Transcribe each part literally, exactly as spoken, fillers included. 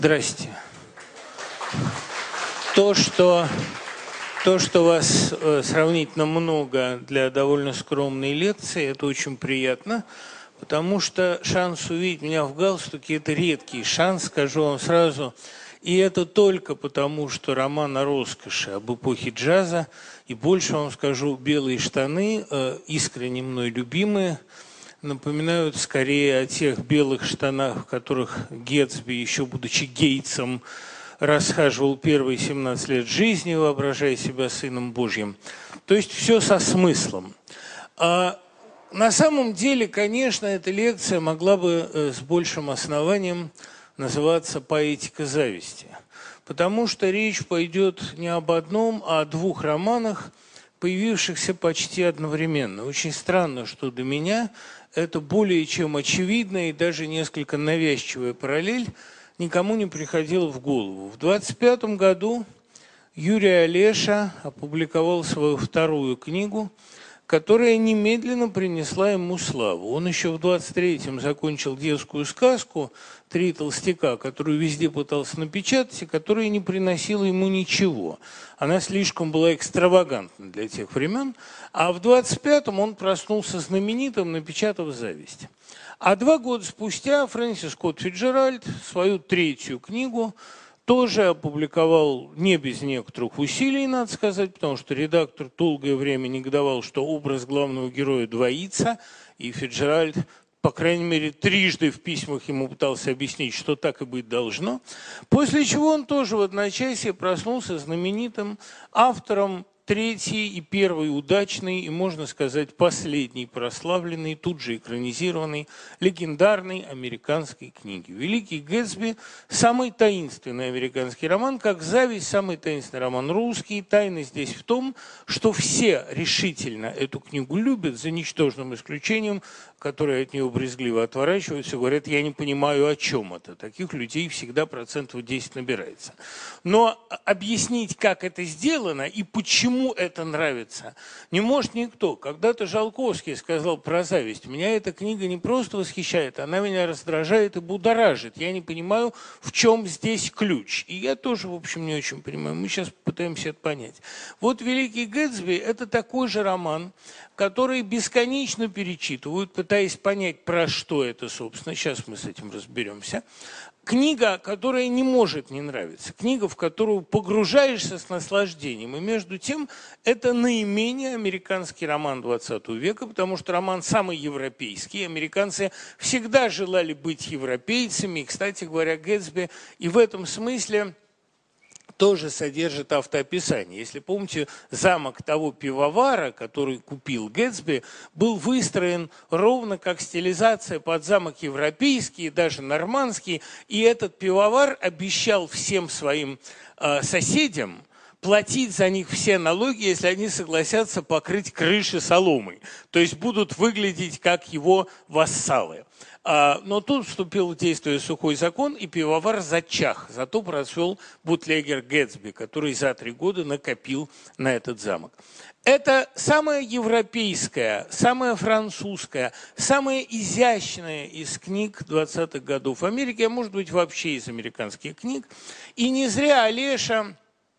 Здрасте. То, что, то, что вас э, сравнительно много для довольно скромной лекции, это очень приятно, потому что шанс увидеть меня в галстуке – это редкий шанс, скажу вам сразу. И это только потому, что роман о роскоши, об эпохе джаза, и больше вам скажу, «Белые штаны», э, искренне мной любимые, напоминают скорее о тех белых штанах, в которых Гэтсби, еще будучи Гейтсом, расхаживал первые семнадцать лет жизни, воображая себя сыном Божьим. То есть все со смыслом. А на самом деле, конечно, эта лекция могла бы с большим основанием называться «Поэтика зависти». Потому что речь пойдет не об одном, а о двух романах, появившихся почти одновременно. Очень странно, что до меня это более чем очевидная и даже несколько навязчивая параллель никому не приходила в голову. В двадцать пятом году Юрий Олеша опубликовал свою вторую книгу, которая немедленно принесла ему славу. Он еще в двадцать третьем закончил детскую сказку «Три толстяка», которую везде пытался напечатать, и которая не приносила ему ничего. Она слишком была экстравагантна для тех времен. А в двадцать пятом он проснулся знаменитым, напечатав «Зависть». А два года спустя Фрэнсис Скотт Фицджеральд свою третью книгу тоже опубликовал не без некоторых усилий, надо сказать, потому что редактор долгое время негодовал, что образ главного героя двоится, и Фицджеральд, по крайней мере, трижды в письмах ему пытался объяснить, что так и быть должно, после чего он тоже в одночасье проснулся знаменитым автором третьей и первой удачной, и, можно сказать, последней прославленной, тут же экранизированной, легендарной американской книги. «Великий Гэтсби» – самый таинственный американский роман, как «Зависть» – самый таинственный роман русский. Тайна здесь в том, что все решительно эту книгу любят, за ничтожным исключением, которые от нее брезгливо отворачиваются, говорят, я не понимаю, о чем это. Таких людей всегда процентов десять набирается. Но объяснить, как это сделано и почему это нравится, не может никто. Когда-то Жолковский сказал про «Зависть». Меня эта книга не просто восхищает, она меня раздражает и будоражит. Я не понимаю, в чем здесь ключ. И я тоже, в общем, не очень понимаю. Мы сейчас пытаемся это понять. Вот «Великий Гэтсби» – это такой же роман, который бесконечно перечитывают, пытаясь понять, про что это, собственно. Сейчас мы с этим разберемся. Книга, которая не может не нравиться. Книга, в которую погружаешься с наслаждением. И между тем, это наименее американский роман двадцатого века, потому что роман самый европейский. Американцы всегда желали быть европейцами. И, кстати говоря, Гэтсби и в этом смысле тоже содержит автоописание. Если помните, замок того пивовара, который купил Гэтсби, был выстроен ровно как стилизация под замок европейский, даже нормандский. И этот пивовар обещал всем своим э, соседям платить за них все налоги, если они согласятся покрыть крыши соломой. То есть будут выглядеть как его вассалы. Но тут вступил в действие сухой закон, и пивовар зачах. Зато процвел бутлегер Гэтсби, который за три года накопил на этот замок. Это самая европейская, самая французская, самая изящная из книг двадцатых годов Америки, а может быть вообще из американских книг. И не зря Олеша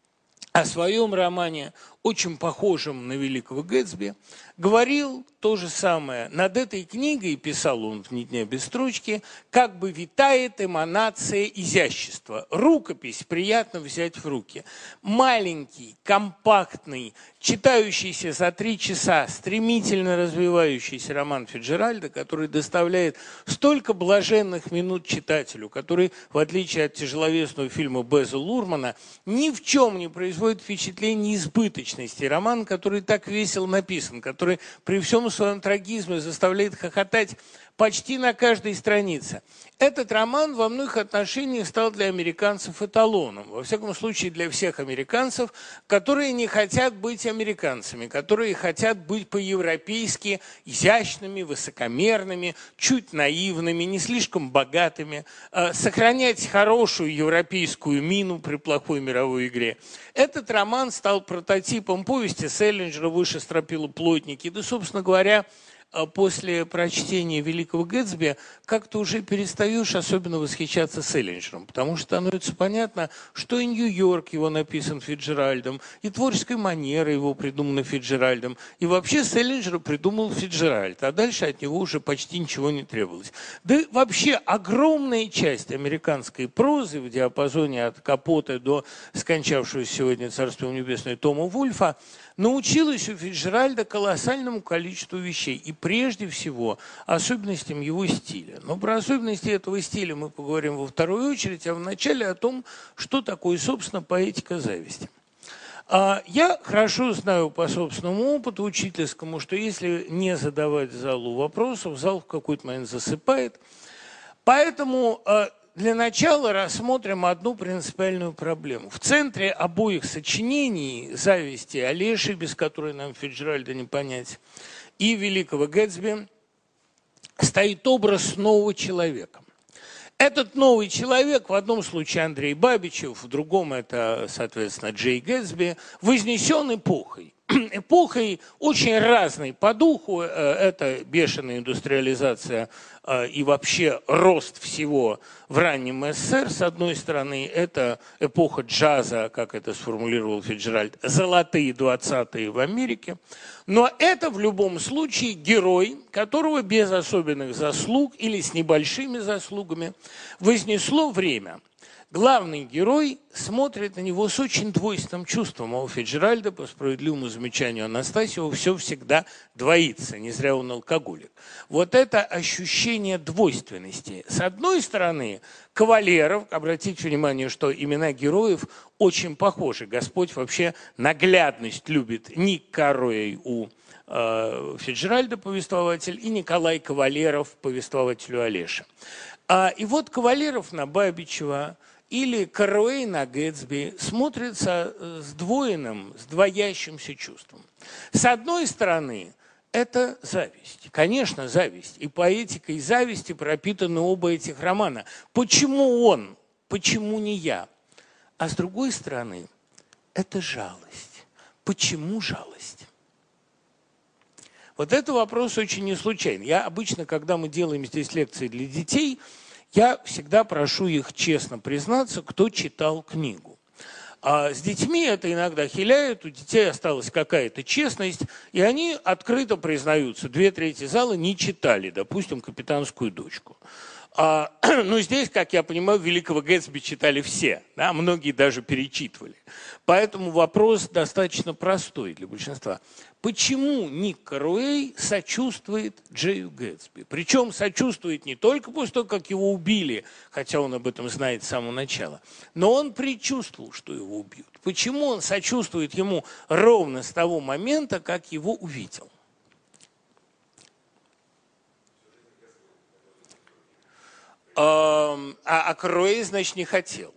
о своем романе, очень похожем на «Великого Гэтсби», говорил то же самое. Над этой книгой, писал он в «Ни дня без строчки», как бы витает эманация изящества. Рукопись приятно взять в руки. Маленький, компактный, читающийся за три часа, стремительно развивающийся роман Фицджеральда, который доставляет столько блаженных минут читателю, который, в отличие от тяжеловесного фильма Беза Лурмана, ни в чем не производит впечатление избыточности. Роман, который так весело написан, который при всем своем трагизме заставляет хохотать почти на каждой странице. Этот роман во многих отношениях стал для американцев эталоном. Во всяком случае, для всех американцев, которые не хотят быть американцами, которые хотят быть по-европейски изящными, высокомерными, чуть наивными, не слишком богатыми, сохранять хорошую европейскую мину при плохой мировой игре. Этот роман стал прототипом повести Селлинджера «Выше стропила плотники». Да, собственно говоря, после прочтения «Великого Гэтсби» как-то уже перестаешь особенно восхищаться Селлинджером, потому что становится понятно, что и Нью-Йорк его написан Фицджеральдом, и творческая манера его придумана Фицджеральдом, и вообще Селлинджера придумал Фицджеральд, а дальше от него уже почти ничего не требовалось. Да и вообще огромная часть американской прозы в диапазоне от Капоте до скончавшегося сегодня, царство ему небесное, Тома Вульфа, научилась у Фицджеральда колоссальному количеству вещей, и прежде всего особенностям его стиля. Но про особенности этого стиля мы поговорим во вторую очередь, а вначале о том, что такое, собственно, поэтика зависти. Я хорошо знаю по собственному опыту учительскому, что если не задавать залу вопросов, зал в какой-то момент засыпает. Поэтому для начала рассмотрим одну принципиальную проблему. В центре обоих сочинений «Зависти» Олеши, без которой нам Фицджеральда не понять, и «Великого Гэтсби» стоит образ нового человека. Этот новый человек, в одном случае Андрей Бабичев, в другом это, соответственно, Джей Гэтсби, вознесен эпохой. Эпохой очень разной по духу. Это бешеная индустриализация и вообще рост всего в раннем СССР, с одной стороны. Это эпоха джаза, как это сформулировал Фицджеральд, золотые двадцатые в Америке. Но это в любом случае герой, которого без особенных заслуг или с небольшими заслугами вознесло время. Главный герой смотрит на него с очень двойственным чувством, а у Фицджеральда, по справедливому замечанию Анастасьева, все всегда двоится, не зря он алкоголик. Вот это ощущение двойственности. С одной стороны, Кавалеров, обратите внимание, что имена героев очень похожи. Господь вообще наглядность любит. Ник Каруэй у э, Фицджеральда, повествователь, и Николай Кавалеров, повествователю Олеши. А, и вот Кавалеров на Бабичева или Каруэй на Гэтсби смотрится сдвоенным, сдвоящимся чувством. С одной стороны, это зависть. Конечно, зависть. И поэтика, и зависти пропитаны оба этих романа. Почему он? Почему не я? А с другой стороны, это жалость. Почему жалость? Вот это вопрос очень не случайный. Я обычно, когда мы делаем здесь лекции для детей, я всегда прошу их честно признаться, кто читал книгу. А с детьми это иногда хиляет, у детей осталась какая-то честность, и они открыто признаются. Две трети зала не читали, допустим, «Капитанскую дочку». А, ну, здесь, как я понимаю, «Великого Гэтсби» читали все, да, многие даже перечитывали. Поэтому вопрос достаточно простой для большинства. Почему Ник Каруэй сочувствует Джею Гэтсби? Причем сочувствует не только после того, как его убили, хотя он об этом знает с самого начала, но он предчувствовал, что его убьют. Почему он сочувствует ему ровно с того момента, как его увидел? А, а Каруэй, значит, не хотел.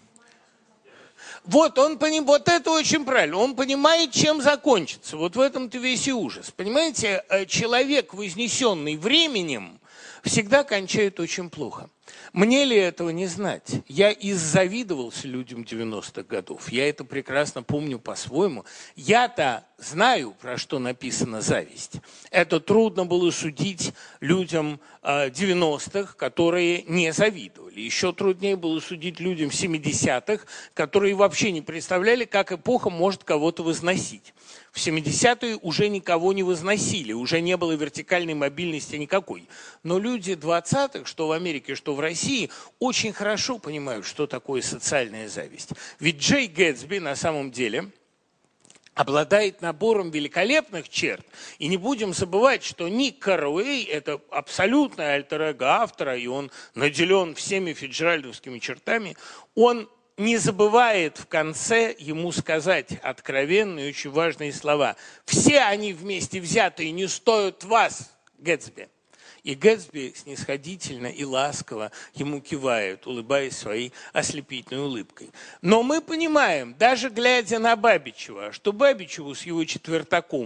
Вот, он поним... вот это очень правильно. Он понимает, чем закончится. Вот в этом-то весь и ужас. Понимаете, человек, вознесенный временем, всегда кончает очень плохо. Мне ли этого не знать? Я иззавидовался людям девяностых годов. Я это прекрасно помню по-своему. Я-то знаю, про что написана «Зависть». Это трудно было судить людям девяностых, которые не завидовали. Еще труднее было судить людям семидесятых, которые вообще не представляли, как эпоха может кого-то возносить. В семидесятые уже никого не возносили, уже не было вертикальной мобильности никакой. Но люди двадцатых, что в Америке, что в России, очень хорошо понимают, что такое социальная зависть. Ведь Джей Гэтсби на самом деле обладает набором великолепных черт. И не будем забывать, что Ник Каруэй – это абсолютное альтер-эго автора, и он наделен всеми фицджеральдовскими чертами. Он не забывает в конце ему сказать откровенные, очень важные слова. «Все они вместе взятые не стоят вас, Гэтсби». И Гэтсби снисходительно и ласково ему кивает, улыбаясь своей ослепительной улыбкой. Но мы понимаем, даже глядя на Бабичева, что Бабичеву с его четвертаком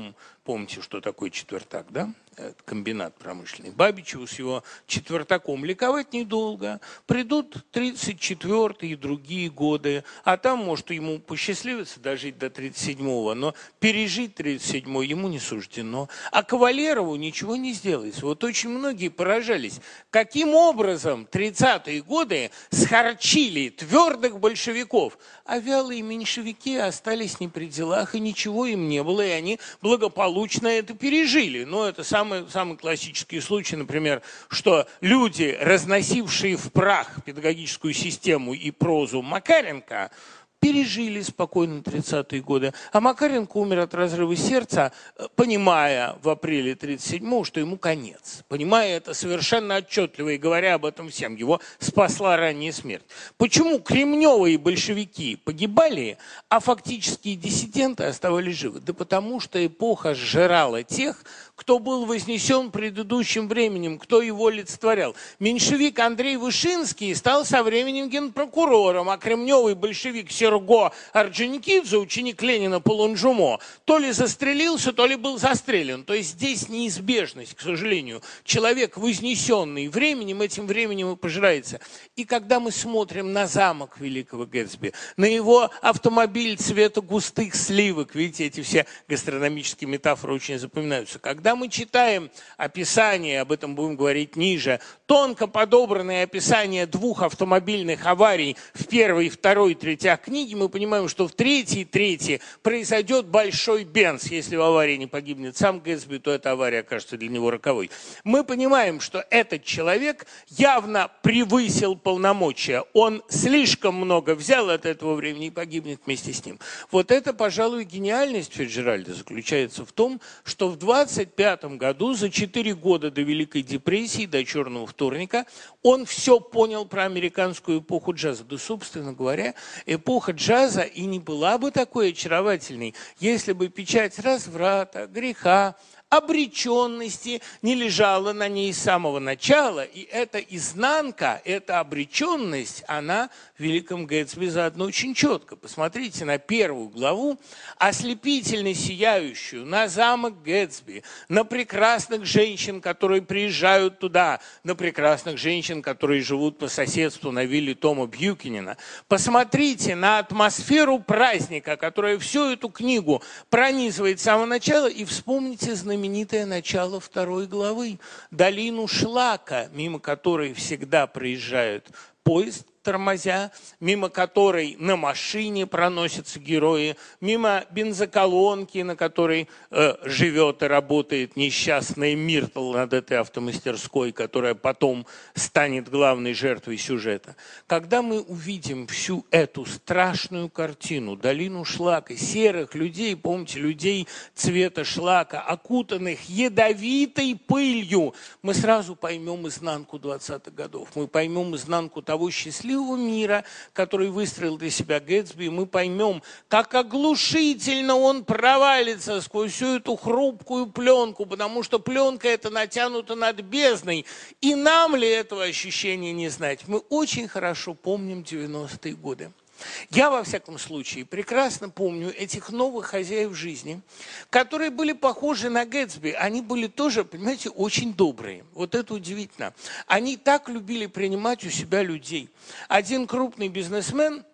Помните, что такое четвертак, да? Это комбинат промышленный. Бабичеву с его четвертаком ликовать недолго. Придут тридцать четвёртый и другие годы, а там, может, ему посчастливится дожить до тридцать седьмого, но пережить тридцать седьмой ему не суждено. А Кавалерову ничего не сделается. Вот очень многие поражались, каким образом тридцатые годы схарчили твердых большевиков, а вялые меньшевики остались не при делах, и ничего им не было, и они благополучно это пережили. Но это самый, самый классический случай, например, что люди, разносившие в прах педагогическую систему и прозу Макаренко, пережили спокойно тридцатые годы. А Макаренко умер от разрыва сердца, понимая в апреле тридцать седьмого, что ему конец. Понимая это совершенно отчетливо и говоря об этом всем. Его спасла ранняя смерть. Почему кремневые большевики погибали, а фактические диссиденты оставались живы? Да потому что эпоха сжирала тех, кто был вознесен предыдущим временем, кто его олицетворял. Меньшевик Андрей Вышинский стал со временем генпрокурором, а кремневый большевик Серго Орджоникидзе, ученик Ленина по Лонжумо, то ли застрелился, то ли был застрелен. То есть здесь неизбежность, к сожалению. Человек, вознесенный временем, этим временем и пожирается. И когда мы смотрим на замок Великого Гэтсби, на его автомобиль цвета густых сливок, видите, эти все гастрономические метафоры очень запоминаются. Когда мы читаем описание, об этом будем говорить ниже, тонко подобранное описание двух автомобильных аварий в первой, второй, третьей книге, мы понимаем, что в третьей, третьей произойдет большой бенз. Если в аварии не погибнет сам Гэтсби, то эта авария окажется для него роковой. Мы понимаем, что этот человек явно превысил полномочия. Он слишком много взял от этого времени и погибнет вместе с ним. Вот это, пожалуй, гениальность Фицджеральда заключается в том, что в двадцать пятом году, за четыре года до Великой депрессии, до Черного вторника, он все понял про американскую эпоху джаза. Да, собственно говоря, эпоха джаза и не была бы такой очаровательной, если бы печать разврата, греха, обреченности не лежала на ней с самого начала. И эта изнанка, эта обреченность, она в Великом Гэтсби заодно очень четко. Посмотрите на первую главу, ослепительно сияющую, на замок Гэтсби, на прекрасных женщин, которые приезжают туда, на прекрасных женщин, которые живут по соседству на вилле Тома Бьюкенена. Посмотрите на атмосферу праздника, которая всю эту книгу пронизывает с самого начала, и вспомните знаменитый знаменитое начало второй главы. Долину шлака, мимо которой всегда проезжает поезд, тормозя, мимо которой на машине проносятся герои, мимо бензоколонки, на которой э, живет и работает несчастная Миртл над этой автомастерской, которая потом станет главной жертвой сюжета. Когда мы увидим всю эту страшную картину, долину шлака, серых людей, помните, людей цвета шлака, окутанных ядовитой пылью, мы сразу поймем изнанку двадцатых годов, мы поймем изнанку того счастливого мира, который выстроил для себя Гэтсби, мы поймем, как оглушительно он провалится сквозь всю эту хрупкую пленку, потому что пленка эта натянута над бездной. И нам ли этого ощущения не знать? Мы очень хорошо помним девяностые годы. Я, во всяком случае, прекрасно помню этих новых хозяев жизни, которые были похожи на Гэтсби. Они были тоже, понимаете, очень добрые. Вот это удивительно. Они так любили принимать у себя людей. Один крупный бизнесмен,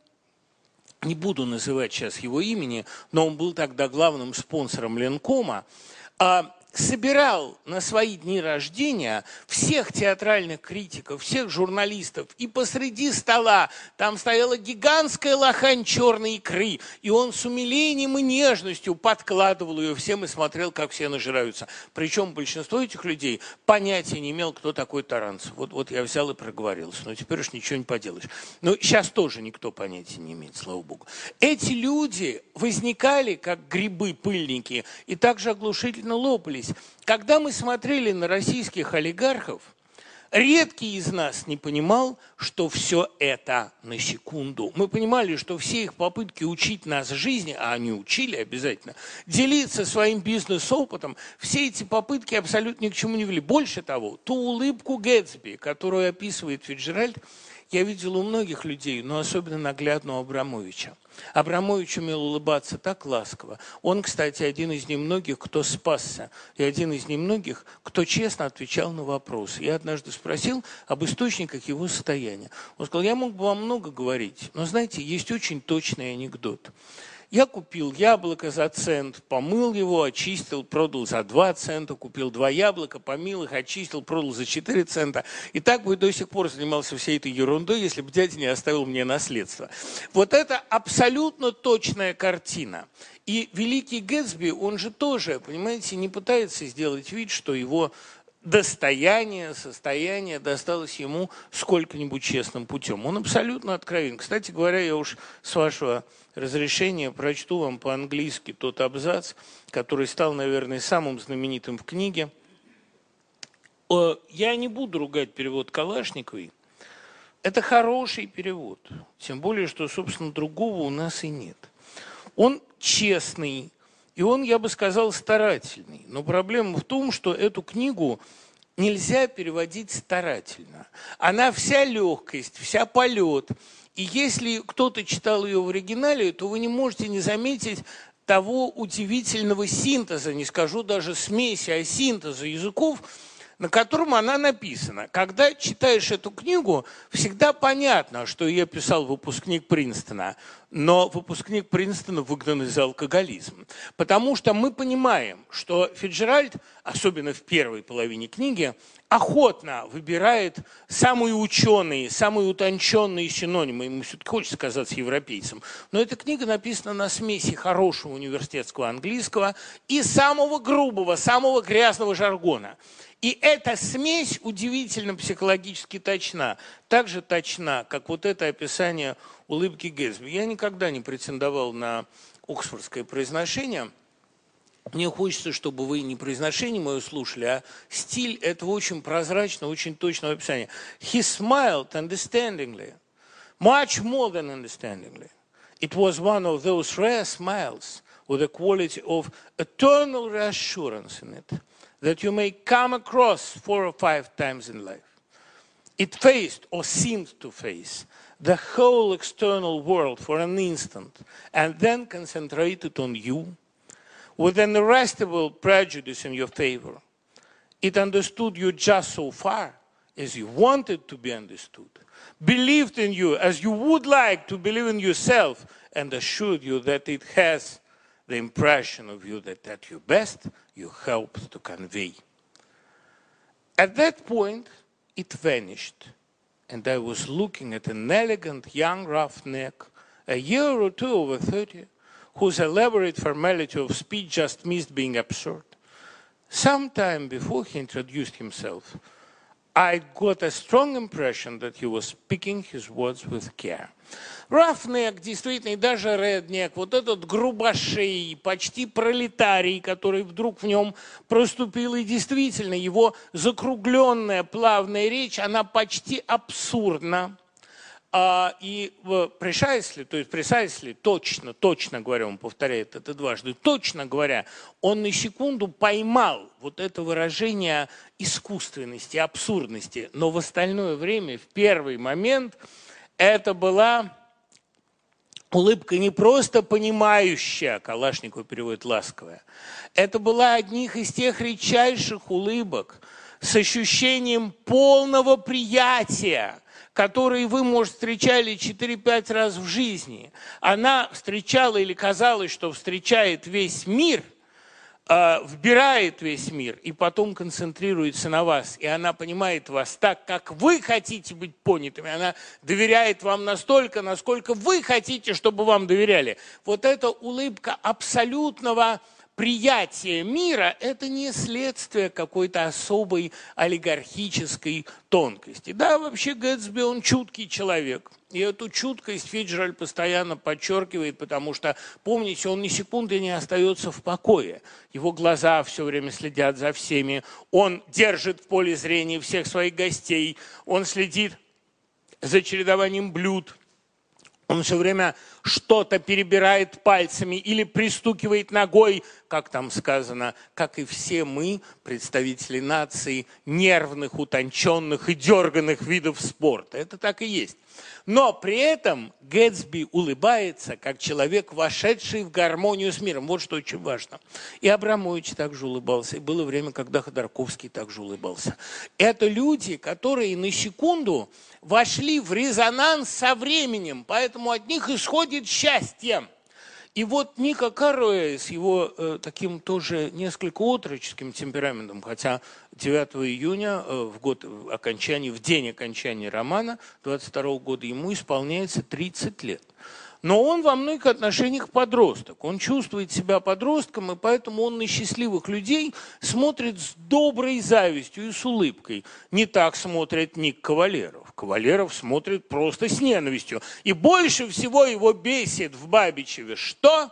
не буду называть сейчас его имени, но он был тогда главным спонсором Ленкома, собирал на свои дни рождения всех театральных критиков, всех журналистов, и посреди стола там стояла гигантская лохань черной икры, и он с умилением и нежностью подкладывал ее всем и смотрел, как все нажираются. Причем большинство этих людей понятия не имел, кто такой Таранцев. Вот, вот я взял и проговорился, но теперь уж ничего не поделаешь. Но сейчас тоже никто понятия не имеет, слава богу. Эти люди возникали, как грибы-пыльники, и также оглушительно лопались. Когда мы смотрели на российских олигархов, редкий из нас не понимал, что все это на секунду. Мы понимали, что все их попытки учить нас жизни, а они учили обязательно, делиться своим бизнес-опытом, все эти попытки абсолютно ни к чему не вели. Больше того, ту улыбку Гэтсби, которую описывает Фицджеральд, я видел у многих людей, но особенно наглядно у Абрамовича. Абрамович умел улыбаться так ласково. Он, кстати, один из немногих, кто спасся, и один из немногих, кто честно отвечал на вопросы. Я однажды спросил об источниках его состояния. Он сказал, я мог бы вам много говорить, но, знаете, есть очень точный анекдот. Я купил яблоко за цент, помыл его, очистил, продал за два цента, купил два яблока, помыл их, очистил, продал за четыре цента. И так бы до сих пор занимался всей этой ерундой, если бы дядя не оставил мне наследство. Вот это абсолютно точная картина. И великий Гэтсби, он же тоже, понимаете, не пытается сделать вид, что его достояние, состояние досталось ему сколько-нибудь честным путем. Он абсолютно откровен. Кстати говоря, я уж с вашего разрешения прочту вам по-английски тот абзац, который стал, наверное, самым знаменитым в книге. Я не буду ругать перевод Калашниковой. Это хороший перевод. Тем более, что, собственно, другого у нас и нет. Он честный. И он, я бы сказал, старательный. Но проблема в том, что эту книгу нельзя переводить старательно. Она вся легкость, вся полет. И если кто-то читал ее в оригинале, то вы не можете не заметить того удивительного синтеза, не скажу даже смеси, а синтеза языков, на котором она написана. Когда читаешь эту книгу, всегда понятно, что ее писал выпускник Принстона, но выпускник Принстона выгнан из-за алкоголизма. Потому что мы понимаем, что Фицджеральд, особенно в первой половине книги, охотно выбирает самые ученые, самые утонченные синонимы. Ему все-таки хочется казаться европейцем. Но эта книга написана на смеси хорошего университетского английского и самого грубого, самого грязного жаргона. И эта смесь удивительно психологически точна. Так же точна, как вот это описание улыбки Гэтсби. Я никогда не претендовал на оксфордское произношение. Мне хочется, чтобы вы не произношение мое слушали, а стиль этого очень прозрачного, очень точного описания. He smiled understandingly, much more than understandingly. It was one of those rare smiles with a quality of eternal reassurance in it that you may come across four or five times in life. It faced, or seemed to face, the whole external world for an instant, and then concentrated on you with an irresistible prejudice in your favor. It understood you just so far as you wanted to be understood, believed in you as you would like to believe in yourself, and assured you that it has the impression of you that at your best you helped to convey. At that point, it vanished, and I was looking at an elegant young roughneck, a year or two over thirty, whose elaborate formality of speech just missed being absurd. Some time before he introduced himself, I got a strong impression that he was picking his words with care. Рафнек, действительно, и даже Реднек, вот этот грубошей, почти пролетарий, который вдруг в нем проступил, и действительно, его закругленная, плавная речь, она почти абсурдна. А, и precisely, то есть precisely, точно, точно говоря, он повторяет это дважды, точно говоря, он на секунду поймал вот это выражение искусственности, абсурдности, но в остальное время, в первый момент, это была улыбка не просто понимающая, Калашников переводит ласковая, это была одних из тех редчайших улыбок с ощущением полного приятия, которые вы, может, встречали четыре-пять раз в жизни. Она встречала или казалось, что встречает весь мир, э, вбирает весь мир и потом концентрируется на вас. И она понимает вас так, как вы хотите быть понятыми. Она доверяет вам настолько, насколько вы хотите, чтобы вам доверяли. Вот эта улыбка абсолютного приятие мира – это не следствие какой-то особой олигархической тонкости. Да, вообще Гэтсби, он чуткий человек. И эту чуткость Фицджеральд постоянно подчеркивает, потому что, помните, он ни секунды не остается в покое. Его глаза все время следят за всеми. Он держит в поле зрения всех своих гостей. Он следит за чередованием блюд. Он все время что-то перебирает пальцами или пристукивает ногой, как там сказано, как и все мы, представители нации, нервных, утонченных и дерганных видов спорта. Это так и есть. Но при этом Гэтсби улыбается, как человек, вошедший в гармонию с миром. Вот что очень важно. И Абрамович также улыбался. И было время, когда Ходорковский также улыбался. Это люди, которые на секунду вошли в резонанс со временем, поэтому от них исходит счастье. И вот Ника Каруэ с его э, таким тоже несколько отроческим темпераментом, хотя девятого июня, э, в год окончания, в день окончания романа двадцать второго года, ему исполняется тридцать лет. Но он во многих отношениях подросток. Он чувствует себя подростком, и поэтому он на счастливых людей смотрит с доброй завистью и с улыбкой. Не так смотрит Ник Кавалеров. Кавалеров смотрит просто с ненавистью. И больше всего его бесит в Бабичеве что?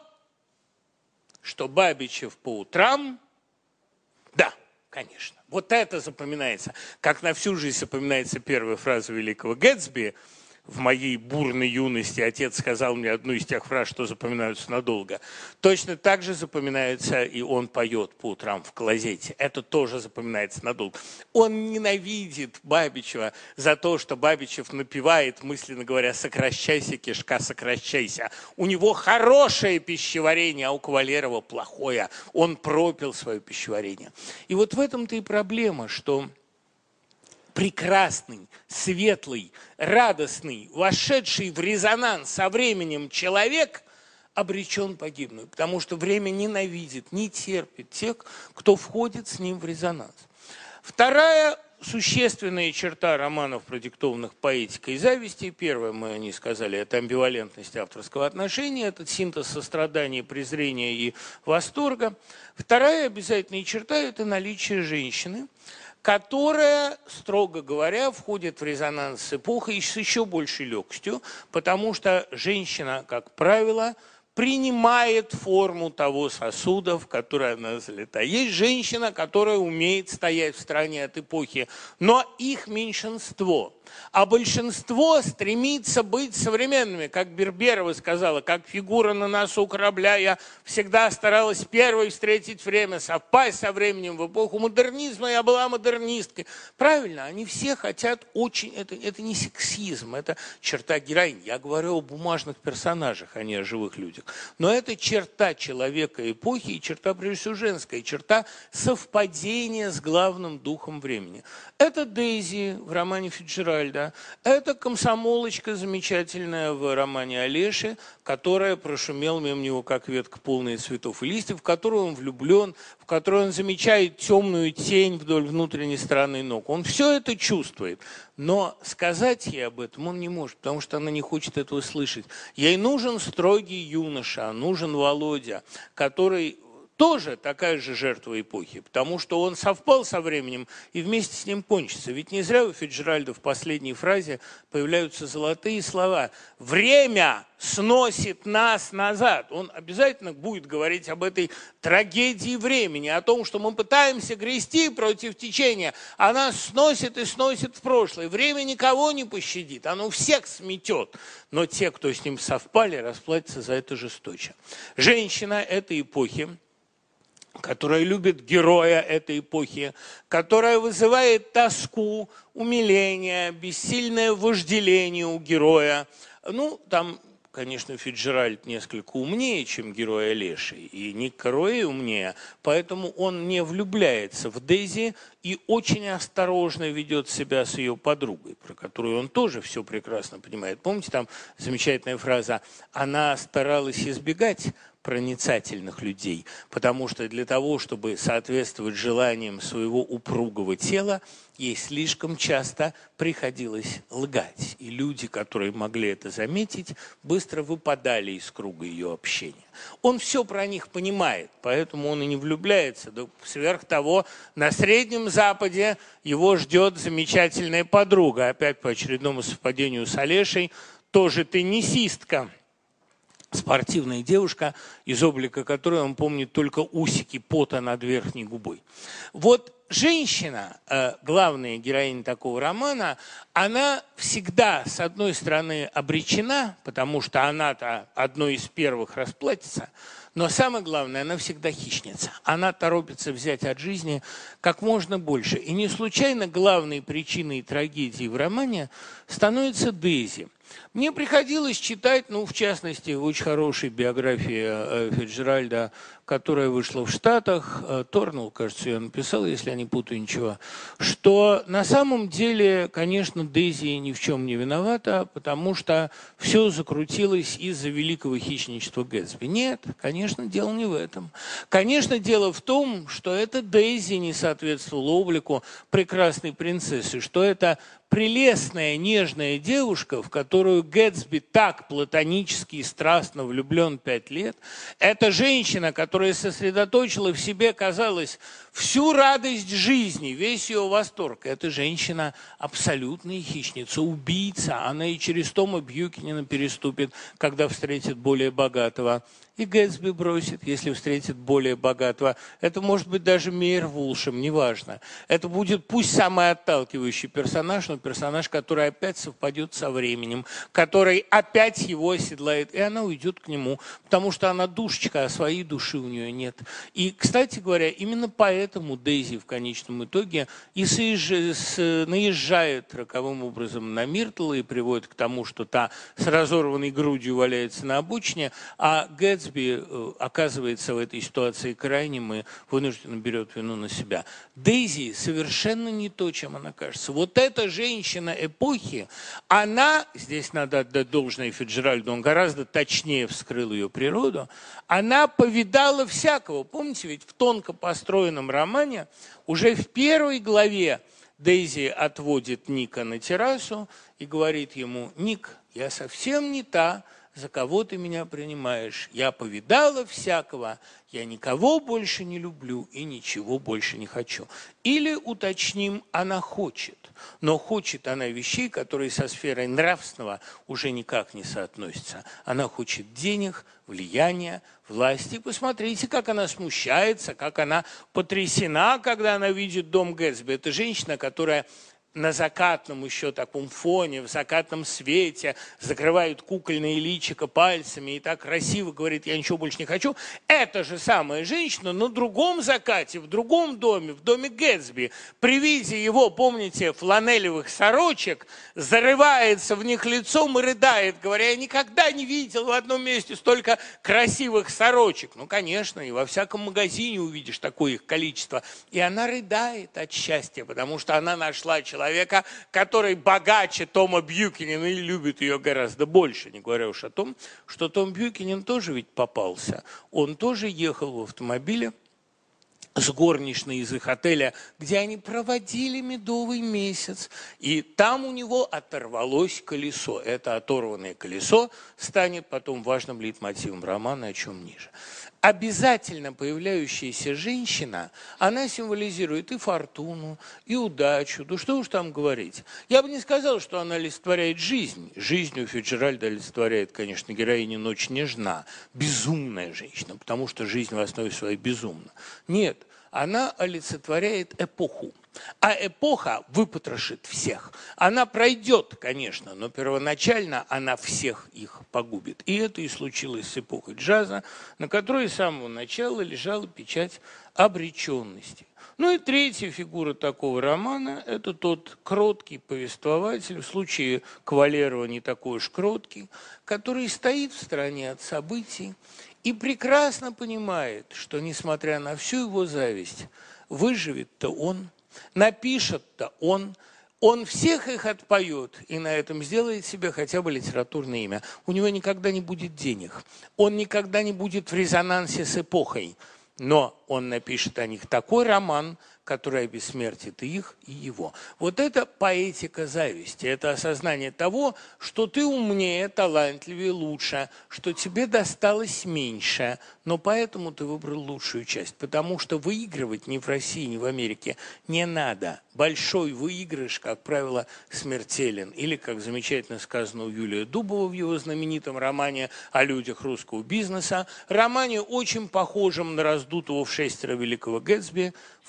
Что Бабичев по утрам... Да, конечно. Вот это запоминается. Как на всю жизнь запоминается первая фраза великого Гэтсби. В моей бурной юности отец сказал мне одну из тех фраз, что запоминаются надолго. Точно так же запоминается, и он поет по утрам в клозете. Это тоже запоминается надолго. Он ненавидит Бабичева за то, что Бабичев напевает, мысленно говоря, «сокращайся, кишка, сокращайся». У него хорошее пищеварение, а у Кавалерова плохое. Он пропил свое пищеварение. И вот в этом-то и проблема, что... прекрасный, светлый, радостный, вошедший в резонанс со временем человек обречен погибнуть, потому что время ненавидит, не терпит тех, кто входит с ним в резонанс. Вторая существенная черта романов, продиктованных поэтикой и завистью, первое, мы о ней сказали, это амбивалентность авторского отношения, это синтез сострадания, презрения и восторга. Вторая обязательная черта – это наличие женщины, которая, строго говоря, входит в резонанс с эпохой с еще большей легкостью, потому что женщина, как правило, принимает форму того сосуда, в который она залита. Есть женщина, которая умеет стоять в стороне от эпохи, но их меньшинство. А большинство стремится быть современными. Как Берберова сказала, как фигура на носу корабля, я всегда старалась первой встретить время, совпасть со временем. В эпоху модернизма я была модернисткой. Правильно, они все хотят очень... Это, это не сексизм, это черта героини. Я говорю о бумажных персонажах, а не о живых людях. Но это черта человека эпохи и черта, прежде всего, женская, черта совпадения с главным духом времени. Это Дейзи в романе Фицджеральда, это комсомолочка замечательная в романе Олеши, которая прошумела мимо него, как ветка, полная цветов и листьев, в которую он влюблен, в которой он замечает темную тень вдоль внутренней стороны ног. Он все это чувствует, но сказать ей об этом он не может, потому что она не хочет этого слышать. Ей нужен строгий юноша, нужен Володя, который... тоже такая же жертва эпохи, потому что он совпал со временем и вместе с ним кончится. Ведь не зря у Фицджеральда в последней фразе появляются золотые слова. «Время сносит нас назад». Он обязательно будет говорить об этой трагедии времени, о том, что мы пытаемся грести против течения, а нас сносит и сносит в прошлое. Время никого не пощадит, оно всех сметет. Но те, кто с ним совпали, расплатятся за это жесточе. Женщина этой эпохи, которая любит героя этой эпохи, которая вызывает тоску, умиление, бессильное вожделение у героя. Ну, там, конечно, Фицджеральд несколько умнее, чем герой Олеши, и Ник Каруэ умнее, поэтому он не влюбляется в Дейзи и очень осторожно ведет себя с ее подругой, про которую он тоже все прекрасно понимает. Помните, там замечательная фраза «Она старалась избегать проницательных людей, потому что для того, чтобы соответствовать желаниям своего упругого тела, ей слишком часто приходилось лгать. И люди, которые могли это заметить, быстро выпадали из круга ее общения. Он все про них понимает, поэтому он и не влюбляется. Да сверх того, на Среднем Западе его ждет замечательная подруга, опять по очередному совпадению с Олешей, тоже теннисистка. Спортивная девушка, из облика которой он помнит только усики пота над верхней губой. Вот женщина, главная героиня такого романа, она всегда, с одной стороны, обречена, потому что она-то одной из первых расплатится, но самое главное, она всегда хищница. Она торопится взять от жизни как можно больше. И не случайно главной причиной трагедии в романе становится Дейзи. Мне приходилось читать, ну, в частности, очень хорошая биография Фицджеральда, которая вышла в Штатах, Торнелл, кажется, ее написал, если я не путаю ничего, что на самом деле, конечно, Дейзи ни в чем не виновата, потому что все закрутилось из-за великого хищничества Гэтсби. Нет, конечно, дело не в этом. Конечно, дело в том, что эта Дейзи не соответствовала облику прекрасной принцессы, что это прелестная, нежная девушка, в которую Гэтсби так платонически и страстно влюблен пять лет, это женщина, которая сосредоточила в себе, казалось, всю радость жизни, весь ее восторг. Эта женщина абсолютная хищница, убийца. Она и через Тома Бьюкенена переступит, когда встретит более богатого. И Гэтсби бросит, если встретит более богатого. Это может быть даже Мейер Вулшем, неважно. Это будет пусть самый отталкивающий персонаж, но персонаж, который опять совпадет со временем, который опять его оседлает, и она уйдет к нему, потому что она душечка, а своей души у нее нет. И, кстати говоря, именно поэтому Дейзи в конечном итоге и наезжает роковым образом на Миртл и приводит к тому, что та с разорванной грудью валяется на обочине, а Гэтсби оказывается в этой ситуации крайним и вынужденно берет вину на себя. Дейзи совершенно не то, чем она кажется. Вот эта женщина эпохи, она, здесь надо отдать должное Фицджеральду, он гораздо точнее вскрыл ее природу, она повидала всякого. Помните, ведь в тонко построенном романе уже в первой главе Дейзи отводит Ника на террасу и говорит ему: «Ник, я совсем не та, за кого ты меня принимаешь. Я повидала всякого, я никого больше не люблю и ничего больше не хочу». Или, уточним, она хочет. Но хочет она вещей, которые со сферой нравственного уже никак не соотносятся. Она хочет денег, влияния, власти. Посмотрите, как она смущается, как она потрясена, когда она видит дом Гэтсби. Это женщина, которая на закатном еще таком фоне, в закатном свете, закрывают кукольные личико пальцами и так красиво говорит: «Я ничего больше не хочу». Эта же самая женщина на другом закате, в другом доме, в доме Гэтсби, при виде его, помните, фланелевых сорочек, зарывается в них лицом и рыдает, говоря: «Я никогда не видел в одном месте столько красивых сорочек». Ну, конечно, и во всяком магазине увидишь такое их количество. И она рыдает от счастья, потому что она нашла человека, человека, который богаче Тома Бьюкенена и любит ее гораздо больше, не говоря уж о том, что Том Бьюкенен тоже ведь попался. Он тоже ехал в автомобиле с горничной из их отеля, где они проводили медовый месяц, и там у него оторвалось колесо. Это оторванное колесо станет потом важным лейтмотивом романа, о чем ниже. Обязательно появляющаяся женщина, она символизирует и фортуну, и удачу. Да что уж там говорить. Я бы не сказал, что она олицетворяет жизнь. Жизнь у Фицджеральда олицетворяет, конечно, героиня «Ночь нежна», безумная женщина, потому что жизнь в основе своей безумна. Нет, она олицетворяет эпоху. А эпоха выпотрошит всех. Она пройдет, конечно, но первоначально она всех их погубит. И это и случилось с эпохой джаза, на которой с самого начала лежала печать обреченности. Ну и третья фигура такого романа – это тот кроткий повествователь, в случае Кавалерова не такой уж кроткий, который стоит в стороне от событий и прекрасно понимает, что, несмотря на всю его зависть, выживет-то он, напишет-то он, он всех их отпоет и на этом сделает себе хотя бы литературное имя. У него никогда не будет денег, он никогда не будет в резонансе с эпохой, но он напишет о них такой роман, который обессмертит и их, и его. Вот это поэтика зависти, это осознание того, что ты умнее, талантливее, лучше, что тебе досталось меньше, но поэтому ты выбрал лучшую часть, потому что выигрывать ни в России, ни в Америке не надо. Большой выигрыш, как правило, смертелен. Или, как замечательно сказано у Юлия Дубова в его знаменитом романе о людях русского бизнеса, романе, очень похожем на раздутого в шестеро великого Гэтсби, в лагере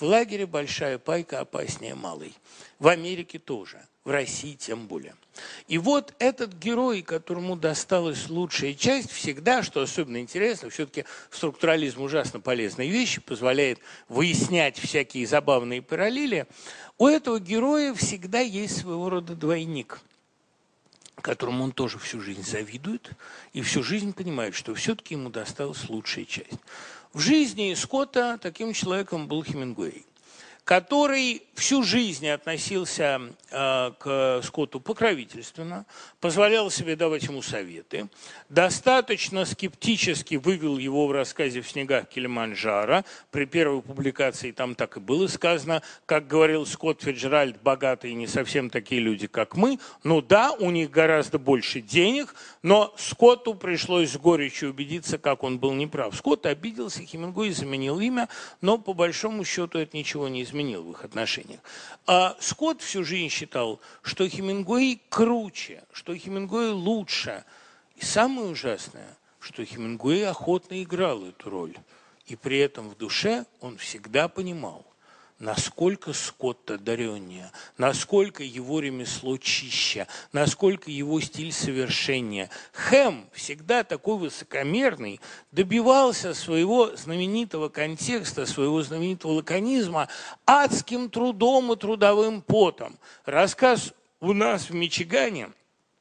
большая пайка опаснее малой. В Америке тоже, в России тем более. И вот этот герой, которому досталась лучшая часть, всегда, что особенно интересно, все-таки структурализм ужасно полезная вещь, позволяет выяснять всякие забавные параллели, у этого героя всегда есть своего рода двойник, которому он тоже всю жизнь завидует и всю жизнь понимает, что все-таки ему досталась лучшая часть. В жизни Скотта таким человеком был Хемингуэй, который всю жизнь относился э, к Скотту покровительственно, позволял себе давать ему советы, достаточно скептически вывел его в рассказе «В снегах Килиманджаро». При первой публикации там так и было сказано, как говорил Скотт Фицджеральд, богатые не совсем такие люди, как мы. Ну да, у них гораздо больше денег, но Скотту пришлось с горечью убедиться, как он был неправ. Скотт обиделся, Хемингуэй заменил имя, но по большому счету это ничего не изменило в их отношениях. А Скотт всю жизнь считал, что Хемингуэй круче, что Хемингуэй лучше. И самое ужасное, что Хемингуэй охотно играл эту роль. И при этом в душе он всегда понимал, насколько Скотт одареннее, насколько его ремесло чище, насколько его стиль совершеннее. Хэм, всегда такой высокомерный, добивался своего знаменитого контекста, своего знаменитого лаконизма адским трудом и трудовым потом. Рассказ «У нас в Мичигане»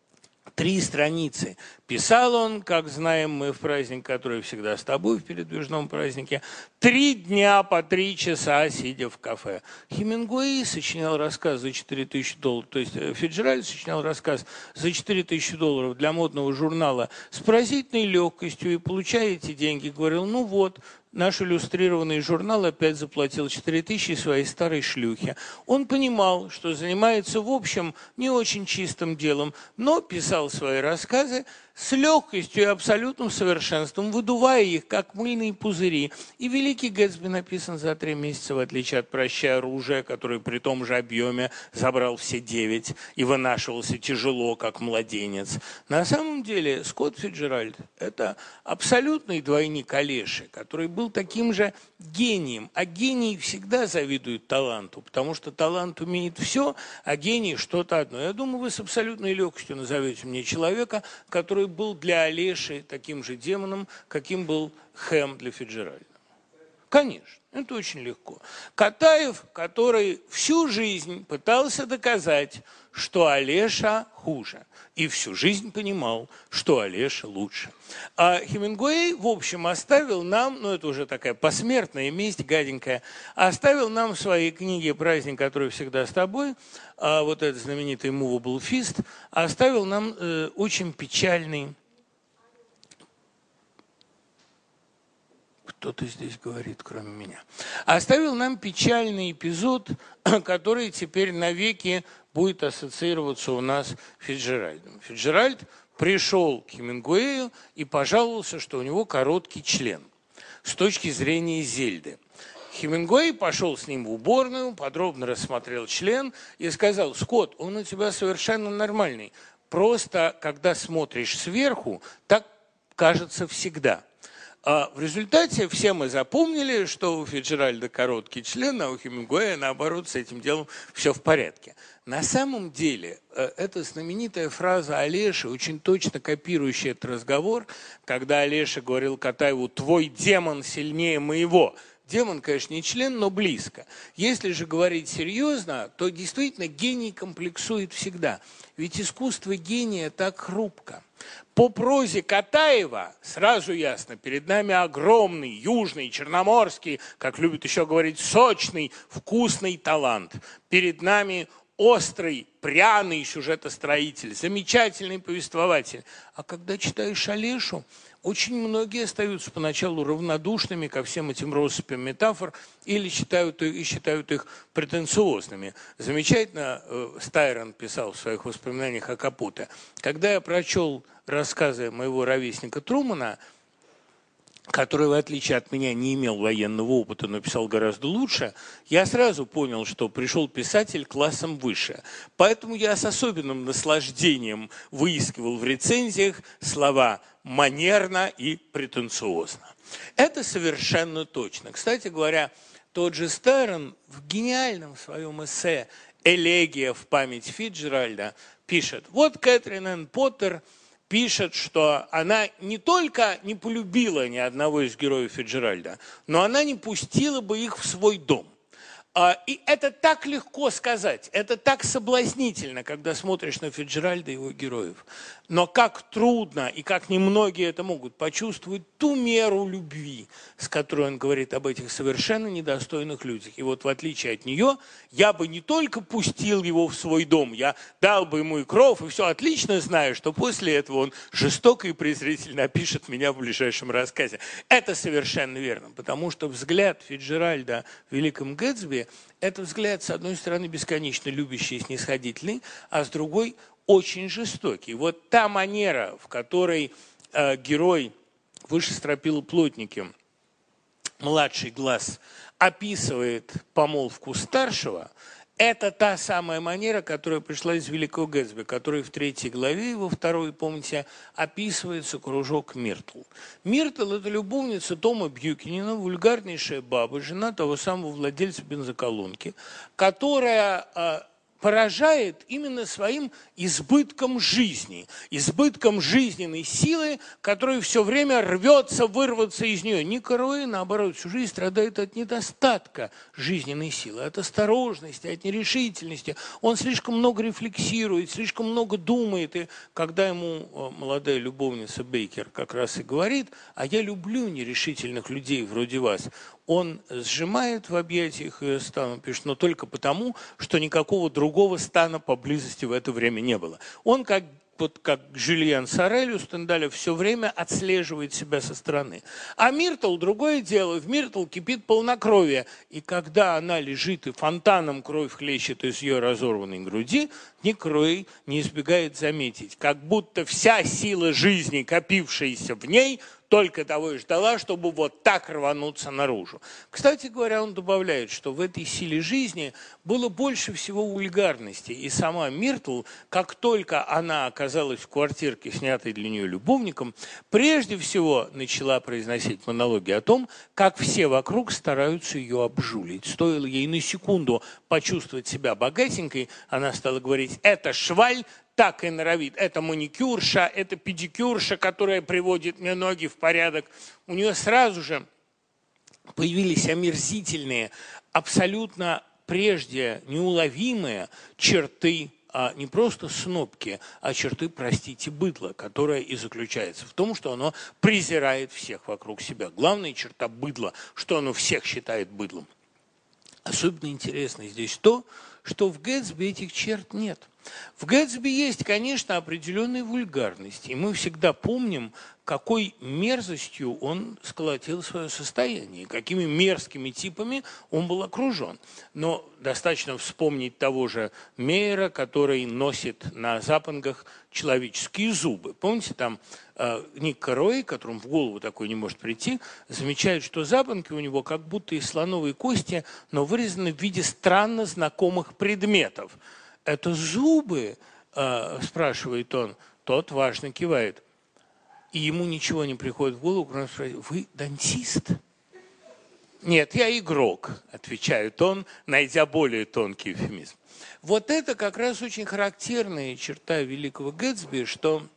три страницы. Писал он, как знаем мы, в праздник, который всегда с тобой, в передвижном празднике, три дня по три часа, сидя в кафе. Хемингуэй сочинял рассказ за четыре тысячи долларов, то есть Фицджеральд сочинял рассказ за четыре тысячи долларов для модного журнала с поразительной легкостью, и, получая эти деньги, говорил, ну вот, наш иллюстрированный журнал опять заплатил четыре тысячи своей старой шлюхе. Он понимал, что занимается, в общем, не очень чистым делом, но писал свои рассказы с легкостью и абсолютным совершенством, выдувая их, как мыльные пузыри. И «Великий Гэтсби» написан за три месяца, в отличие от «Прощай, оружие», который при том же объеме забрал все девять и вынашивался тяжело, как младенец. На самом деле Скотт Фицджеральд – это абсолютный двойник Олеши, который был таким же гением. А гений всегда завидует таланту, потому что талант умеет все, а гений что-то одно. Я думаю, вы с абсолютной легкостью назовете мне человека, который был для Олеши таким же демоном, каким был Хэм для Фицджеральда. Конечно, это очень легко. Катаев, который всю жизнь пытался доказать, что Олеша хуже, и всю жизнь понимал, что Олеша лучше. А Хемингуэй, в общем, оставил нам, ну это уже такая посмертная месть, гаденькая, оставил нам в своей книге «Праздник, который всегда с тобой», а вот этот знаменитый «Movable Feast», оставил нам э, очень печальный... Кто-то здесь говорит, кроме меня. Оставил нам печальный эпизод, который теперь навеки будет ассоциироваться у нас с Фицджеральдом. Фицджеральд пришел к Хемингуэю и пожаловался, что у него короткий член с точки зрения Зельды. Хемингуэй пошел с ним в уборную, подробно рассмотрел член и сказал: «Скотт, он у тебя совершенно нормальный. Просто, когда смотришь сверху, так кажется всегда». А в результате все мы запомнили, что у Фицджеральда короткий член, а у Хемингуэя, наоборот, с этим делом все в порядке. На самом деле, эта знаменитая фраза Олеши, очень точно копирующая этот разговор, когда Олеша говорил Катаеву: «Твой демон сильнее моего». Демон, конечно, не член, но близко. Если же говорить серьезно, то действительно гений комплексует всегда. Ведь искусство гения так хрупко. По прозе Катаева сразу ясно, перед нами огромный, южный, черноморский, как любят еще говорить, сочный, вкусный талант. Перед нами острый, пряный сюжетостроитель, замечательный повествователь. А когда читаешь Олешу, очень многие остаются поначалу равнодушными ко всем этим россыпям метафор или считают, и считают их претенциозными. Замечательно э, Стайрон писал в своих воспоминаниях о Капуто. Когда я прочел рассказы моего ровесника Трумана, который, в отличие от меня, не имел военного опыта, но писал гораздо лучше, я сразу понял, что пришел писатель классом выше. Поэтому я с особенным наслаждением выискивал в рецензиях слова «манерно» и «претенциозно». Это совершенно точно. Кстати говоря, тот же Стерн в гениальном своем эссе «Элегия в память Фицджеральда» пишет, вот Кэтрин Энн Поттер пишет, что она не только не полюбила ни одного из героев Фицджеральда, но она не пустила бы их в свой дом. И это так легко сказать, это так соблазнительно, когда смотришь на Фицджеральда и его героев. Но как трудно и как немногие это могут почувствовать ту меру любви, с которой он говорит об этих совершенно недостойных людях. И вот в отличие от нее, я бы не только пустил его в свой дом, я дал бы ему и кров, и все отлично знаю, что после этого он жестоко и презрительно опишет меня в ближайшем рассказе. Это совершенно верно, потому что взгляд Фицджеральда в «Великом Гэтсби» – это взгляд, с одной стороны, бесконечно любящий и снисходительный, а с другой – очень жестокий. Вот та манера, в которой э, герой выше стропилоплотники, младший глаз, описывает помолвку старшего, это та самая манера, которая пришла из «Великого Гэтсби», который в третьей главе, во второй, помните, описывается кружок Миртл. Миртл – это любовница Тома Бьюкинена, вульгарнейшая баба, жена того самого владельца бензоколонки, которая э, поражает именно своим избытком жизни, избытком жизненной силы, которая все время рвется вырваться из нее. Ник Рои, наоборот, всю жизнь страдает от недостатка жизненной силы, от осторожности, от нерешительности. Он слишком много рефлексирует, слишком много думает. И когда ему молодая любовница Бейкер как раз и говорит, а я люблю нерешительных людей вроде вас, он сжимает в объятиях ее стан, пишет, но только потому, что никакого другого стана поблизости в это время не было. Он, как, вот, как Жюльен Сорель у Стендаля, все время отслеживает себя со стороны. А Миртл – другое дело. В Миртл кипит полнокровие. И когда она лежит и фонтаном кровь хлещет из ее разорванной груди, Ник Рои не избегает заметить, как будто вся сила жизни, копившаяся в ней, только того и ждала, чтобы вот так рвануться наружу. Кстати говоря, он добавляет, что в этой силе жизни было больше всего вульгарности. И сама Миртл, как только она оказалась в квартирке, снятой для нее любовником, прежде всего начала произносить монологи о том, как все вокруг стараются ее обжулить. Стоило ей на секунду почувствовать себя богатенькой, она стала говорить: «Это шваль, так и норовит. Это маникюрша, это педикюрша, которая приводит мне ноги в порядок». У нее сразу же появились омерзительные, абсолютно прежде неуловимые черты, а не просто снобки, а черты, простите, быдла, которая и заключается в том, что оно презирает всех вокруг себя. Главная черта быдла, что оно всех считает быдлом. Особенно интересно здесь то, что в Гэтсби этих черт нет. В Гэтсби есть, конечно, определенная вульгарность, и мы всегда помним, какой мерзостью он сколотил свое состояние, какими мерзкими типами он был окружен. Но достаточно вспомнить того же Мейера, который носит на запонгах человеческие зубы. Помните, там э, Ник Рои, которому в голову такой не может прийти, замечает, что запонки у него как будто из слоновой кости, но вырезаны в виде странно знакомых предметов. «Это зубы?» э, – спрашивает он. Тот важно кивает. И ему ничего не приходит в голову, кроме спросить: «Вы дантист?» «Нет, я игрок», – отвечает он, найдя более тонкий эвфемизм. Вот это как раз очень характерная черта Великого Гэтсби, что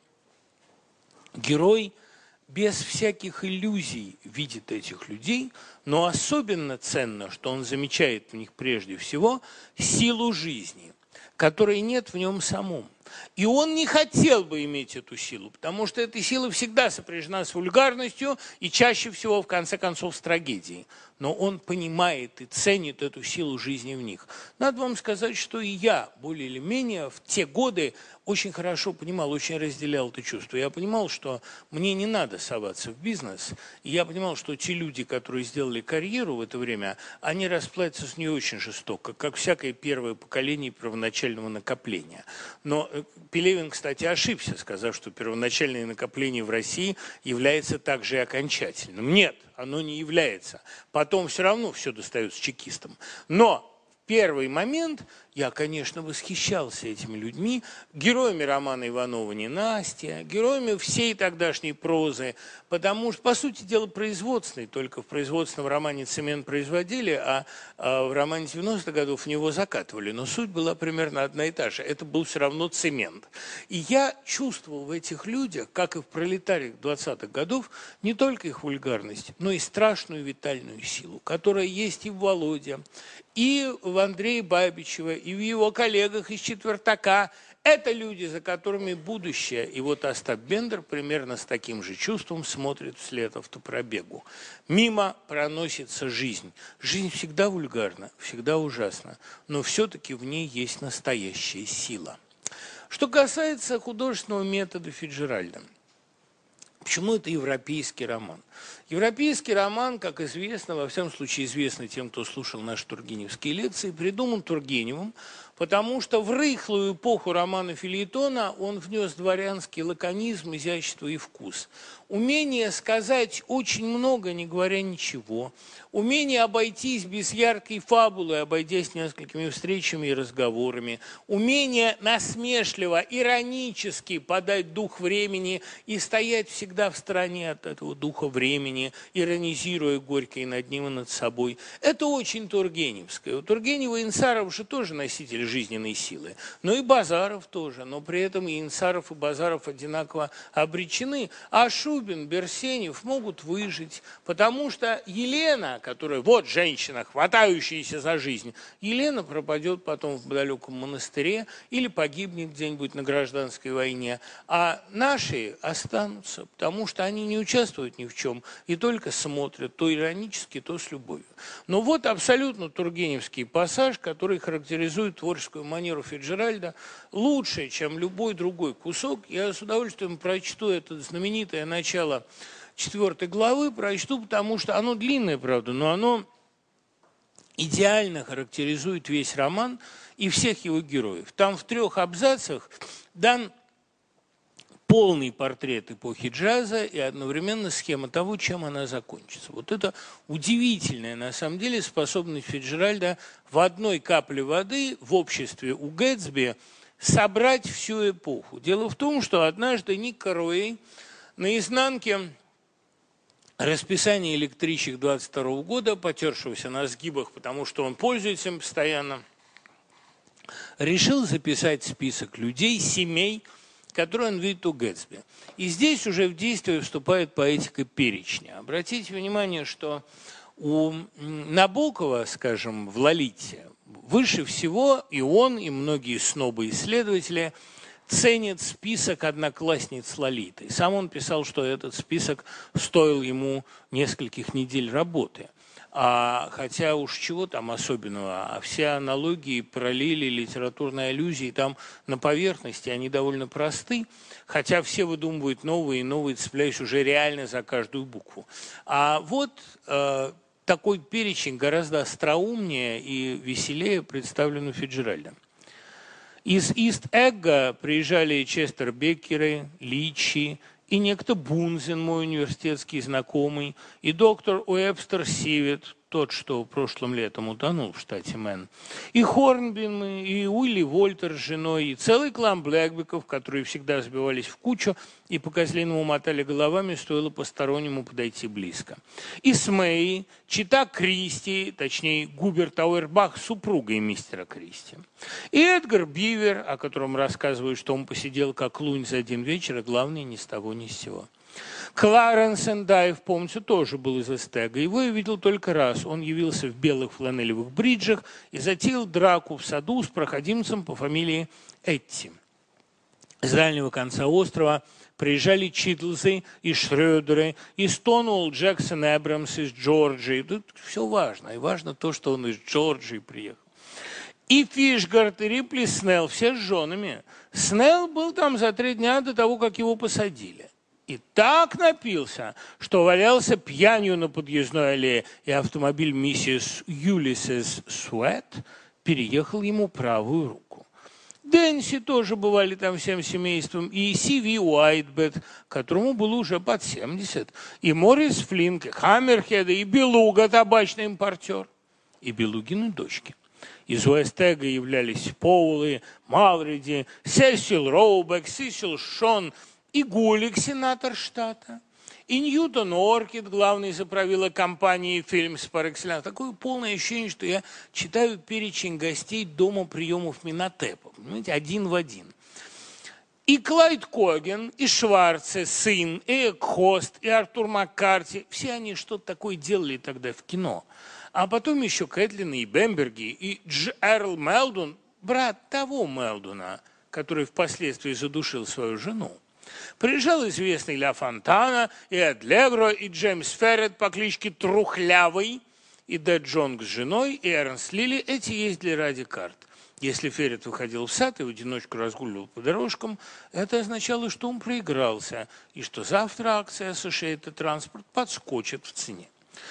герой без всяких иллюзий видит этих людей, но особенно ценно, что он замечает в них прежде всего силу жизни, которой нет в нем самом. И он не хотел бы иметь эту силу, потому что эта сила всегда сопряжена с вульгарностью и чаще всего, в конце концов, с трагедией. Но он понимает и ценит эту силу жизни в них. Надо вам сказать, что и я, более или менее, в те годы очень хорошо понимал, очень разделял это чувство. Я понимал, что мне не надо соваться в бизнес. И я понимал, что те люди, которые сделали карьеру в это время, они расплатятся с ней очень жестоко, как всякое первое поколение первоначального накопления. Но Пелевин, кстати, ошибся, сказав, что первоначальное накопление в России является также и окончательным. Нет, оно не является. Потом все равно все достается чекистам. Но в первый момент Я, конечно, восхищался этими людьми, героями романа Иванова «Ненастья», героями всей тогдашней прозы, потому что, по сути дела, производственный, только в производственном романе цемент производили, а, а в романе девяностых годов в него закатывали. Но суть была примерно одна и та же. Это был все равно цемент. И я чувствовал в этих людях, как и в пролетариях двадцатых годов, не только их вульгарность, но и страшную витальную силу, которая есть и в Володе, и в Андрее Бабичева, и в его коллегах из «Четвертака». Это люди, за которыми будущее. И вот Остап Бендер примерно с таким же чувством смотрит вслед автопробегу. Мимо проносится жизнь. Жизнь всегда вульгарна, всегда ужасна, но все-таки в ней есть настоящая сила. Что касается художественного метода Фицджеральда. Почему это европейский роман? Европейский роман, как известно, во всяком случае известно тем, кто слушал наши тургеневские лекции, придуман Тургеневым, потому что в рыхлую эпоху романа фельетона он внес дворянский лаконизм, изящество и вкус. Умение сказать очень много, не говоря ничего. Умение обойтись без яркой фабулы, обойдясь несколькими встречами и разговорами. Умение насмешливо, иронически подать дух времени и стоять всегда в стороне от этого духа времени, иронизируя горько и над ним, и над собой. Это очень тургеневское. У Тургенева и Инсаров же тоже носитель жизненной силы. Но и Базаров тоже. Но при этом и Инсаров, и Базаров одинаково обречены. А Шубин, Берсенев могут выжить, потому что Елена, которая, вот женщина, хватающаяся за жизнь, Елена пропадет потом в далеком монастыре или погибнет где-нибудь на гражданской войне, а наши останутся, потому что они не участвуют ни в чем и только смотрят, то иронически, то с любовью. Но вот абсолютно тургеневский пассаж, который характеризует творческую манеру Фицджеральда лучше, чем любой другой кусок. Я с удовольствием прочту это знаменитое начало четвертой главы, прочту, потому что оно длинное, правда, но оно идеально характеризует весь роман и всех его героев. Там в трех абзацах дан полный портрет эпохи джаза и одновременно схема того, чем она закончится. Вот это удивительная, на самом деле, способность Фицджеральда в одной капле воды в обществе у Гэтсби собрать всю эпоху. Дело в том, что однажды Ник Каруэй на изнанке расписания электричек двадцать второго года, потершегося на сгибах, потому что он пользуется им постоянно, решил записать список людей, семей, который он видит у Гэтсби. И здесь уже в действие вступает поэтика перечня. Обратите внимание, что у Набокова, скажем, в «Лолите» выше всего и он, и многие снобы-исследователи ценят список одноклассниц Лолиты. Сам он писал, что этот список стоил ему нескольких недель работы. А, хотя уж чего там особенного, а все аналогии, параллели, литературные аллюзии там на поверхности, они довольно просты, хотя все выдумывают новые и новые, цепляясь уже реально за каждую букву. А вот э, такой перечень гораздо остроумнее и веселее представлен у Фицджеральда. Из Ист-Эгга приезжали Честер Беккеры, Личи, и некто Бунзен, мой университетский знакомый, и доктор Уэбстер Сивет, тот, что прошлым летом утонул в штате Мэн, и Хорнбин, и Уилли Вольтер с женой, и целый клан Блэкбеков, которые всегда сбивались в кучу и по козлиному мотали головами, стоило постороннему подойти близко. И Смей, чита Кристи, точнее Губерт Ауэрбах, супругой мистера Кристи. И Эдгар Бивер, о котором рассказывают, что он посидел как лунь за один вечер, а главное, ни с того ни с сего. Кларенс Эндаев, помните, тоже был из Эстега. Его я видел только раз. Он явился в белых фланелевых бриджах и затеял драку в саду с проходимцем по фамилии Этти. С дальнего конца острова приезжали Читлзы и Шрёдеры, и Стоунуолл Джексон Эбрамс из Джорджии. Тут все важно. И важно то, что он из Джорджии приехал. И Фишгард, и Рипли Снелл, все с женами. Снелл был там за три дня до того, как его посадили. И так напился, что валялся пьянью на подъездной аллее, и автомобиль миссис Юлисес Суэт переехал ему правую руку. Дэнси тоже бывали там всем семейством, и Си Ви Уайтбет, которому было уже под семьдесят, и Моррис Флинк, и Хаммерхеда, и Белуга, табачный импортер, и Белугины дочки. Из Уэст-Эга являлись Поулы, Малриди, Сесил Роубек, Сесил Шон и Гулик, сенатор штата, и Ньютон Оркид, главный заправила компании «Фильмс пар экселленс». Такое полное ощущение, что я читаю перечень гостей дома приемов Минотепа. Понимаете, один в один. И Клайд Коген, и Шварце, сын, и Экхост, и Артур Маккарти. Все они что-то такое делали тогда в кино. А потом еще Кэтлин и Бемберги, и Дж. Эрл Мелдон, брат того Мелдона, который впоследствии задушил свою жену. Приезжал известный Ля Фонтана, и Эд Легро, и Джеймс Феррет по кличке Трухлявый, и Дэд Джонг с женой, и Эрнст Лили. Эти ездили ради карт. Если Феррет выходил в сад и в одиночку разгуливал по дорожкам, это означало, что он проигрался, и что завтра акция Associated Transport подскочит в цене.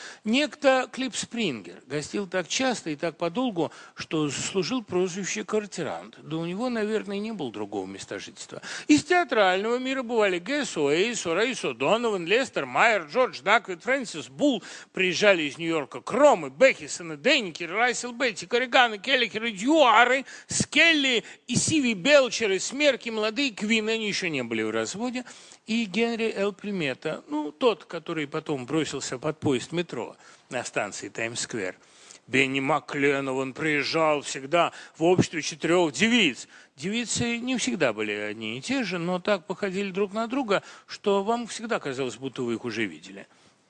Некто Клип Спрингер гостил так часто и так подолгу, что заслужил прозвище «Квартирант». Да у него, наверное, не было другого места жительства. Из театрального мира бывали Гэс Уэйс, Рейс О'Донован, Лестер Майер, Джордж Даквит, Фрэнсис Булл. Приезжали из Нью-Йорка Кромы, Бехисон, Дейникер, Райсел Бетти, Корриганы, Келликеры, Дьюары, Скелли и Сиви Белчеры, Смерки, молодые Квины, они еще не были в разводе. И Генри Эл Примета, ну, тот, который потом бросился под поезд метро на станции Таймс-сквер. Бенни Маккленован приезжал всегда в обществе четырех девиц. Девицы не всегда были одни и те же, но так походили друг на друга, что вам всегда казалось, будто вы их уже видели.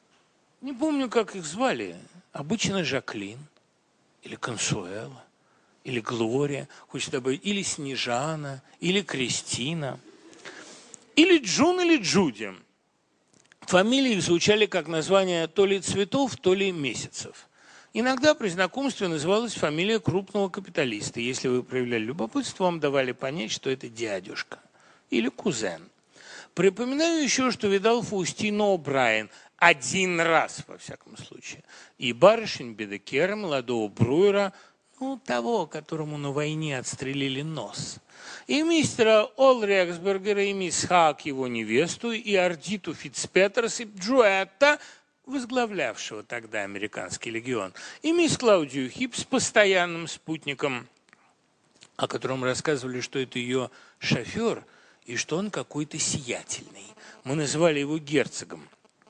Не помню, как их звали. Обычно Жаклин, или Консуэла, или Глория, хочется добавить, или Снежана, или Кристина. Или Джун, или Джуди. Фамилии их звучали как название то ли цветов, то ли месяцев. Иногда при знакомстве называлась фамилия крупного капиталиста. Если вы проявляли любопытство, вам давали понять, что это дядюшка или кузен. Припоминаю еще, что видал Фаустину О'Брайен один раз, во всяком случае. И барышень Бедекера, молодого Бруера, ну, того, которому на войне отстрелили нос. И мистера Олрексбергера, и мисс Хак, его невесту, и Ардиту Фицпетерс, и Джуэтта, возглавлявшего тогда американский легион, и мисс Клаудию Хипс, постоянным спутником, о котором рассказывали, что это ее шофер, и что он какой-то сиятельный. Мы называли его герцогом.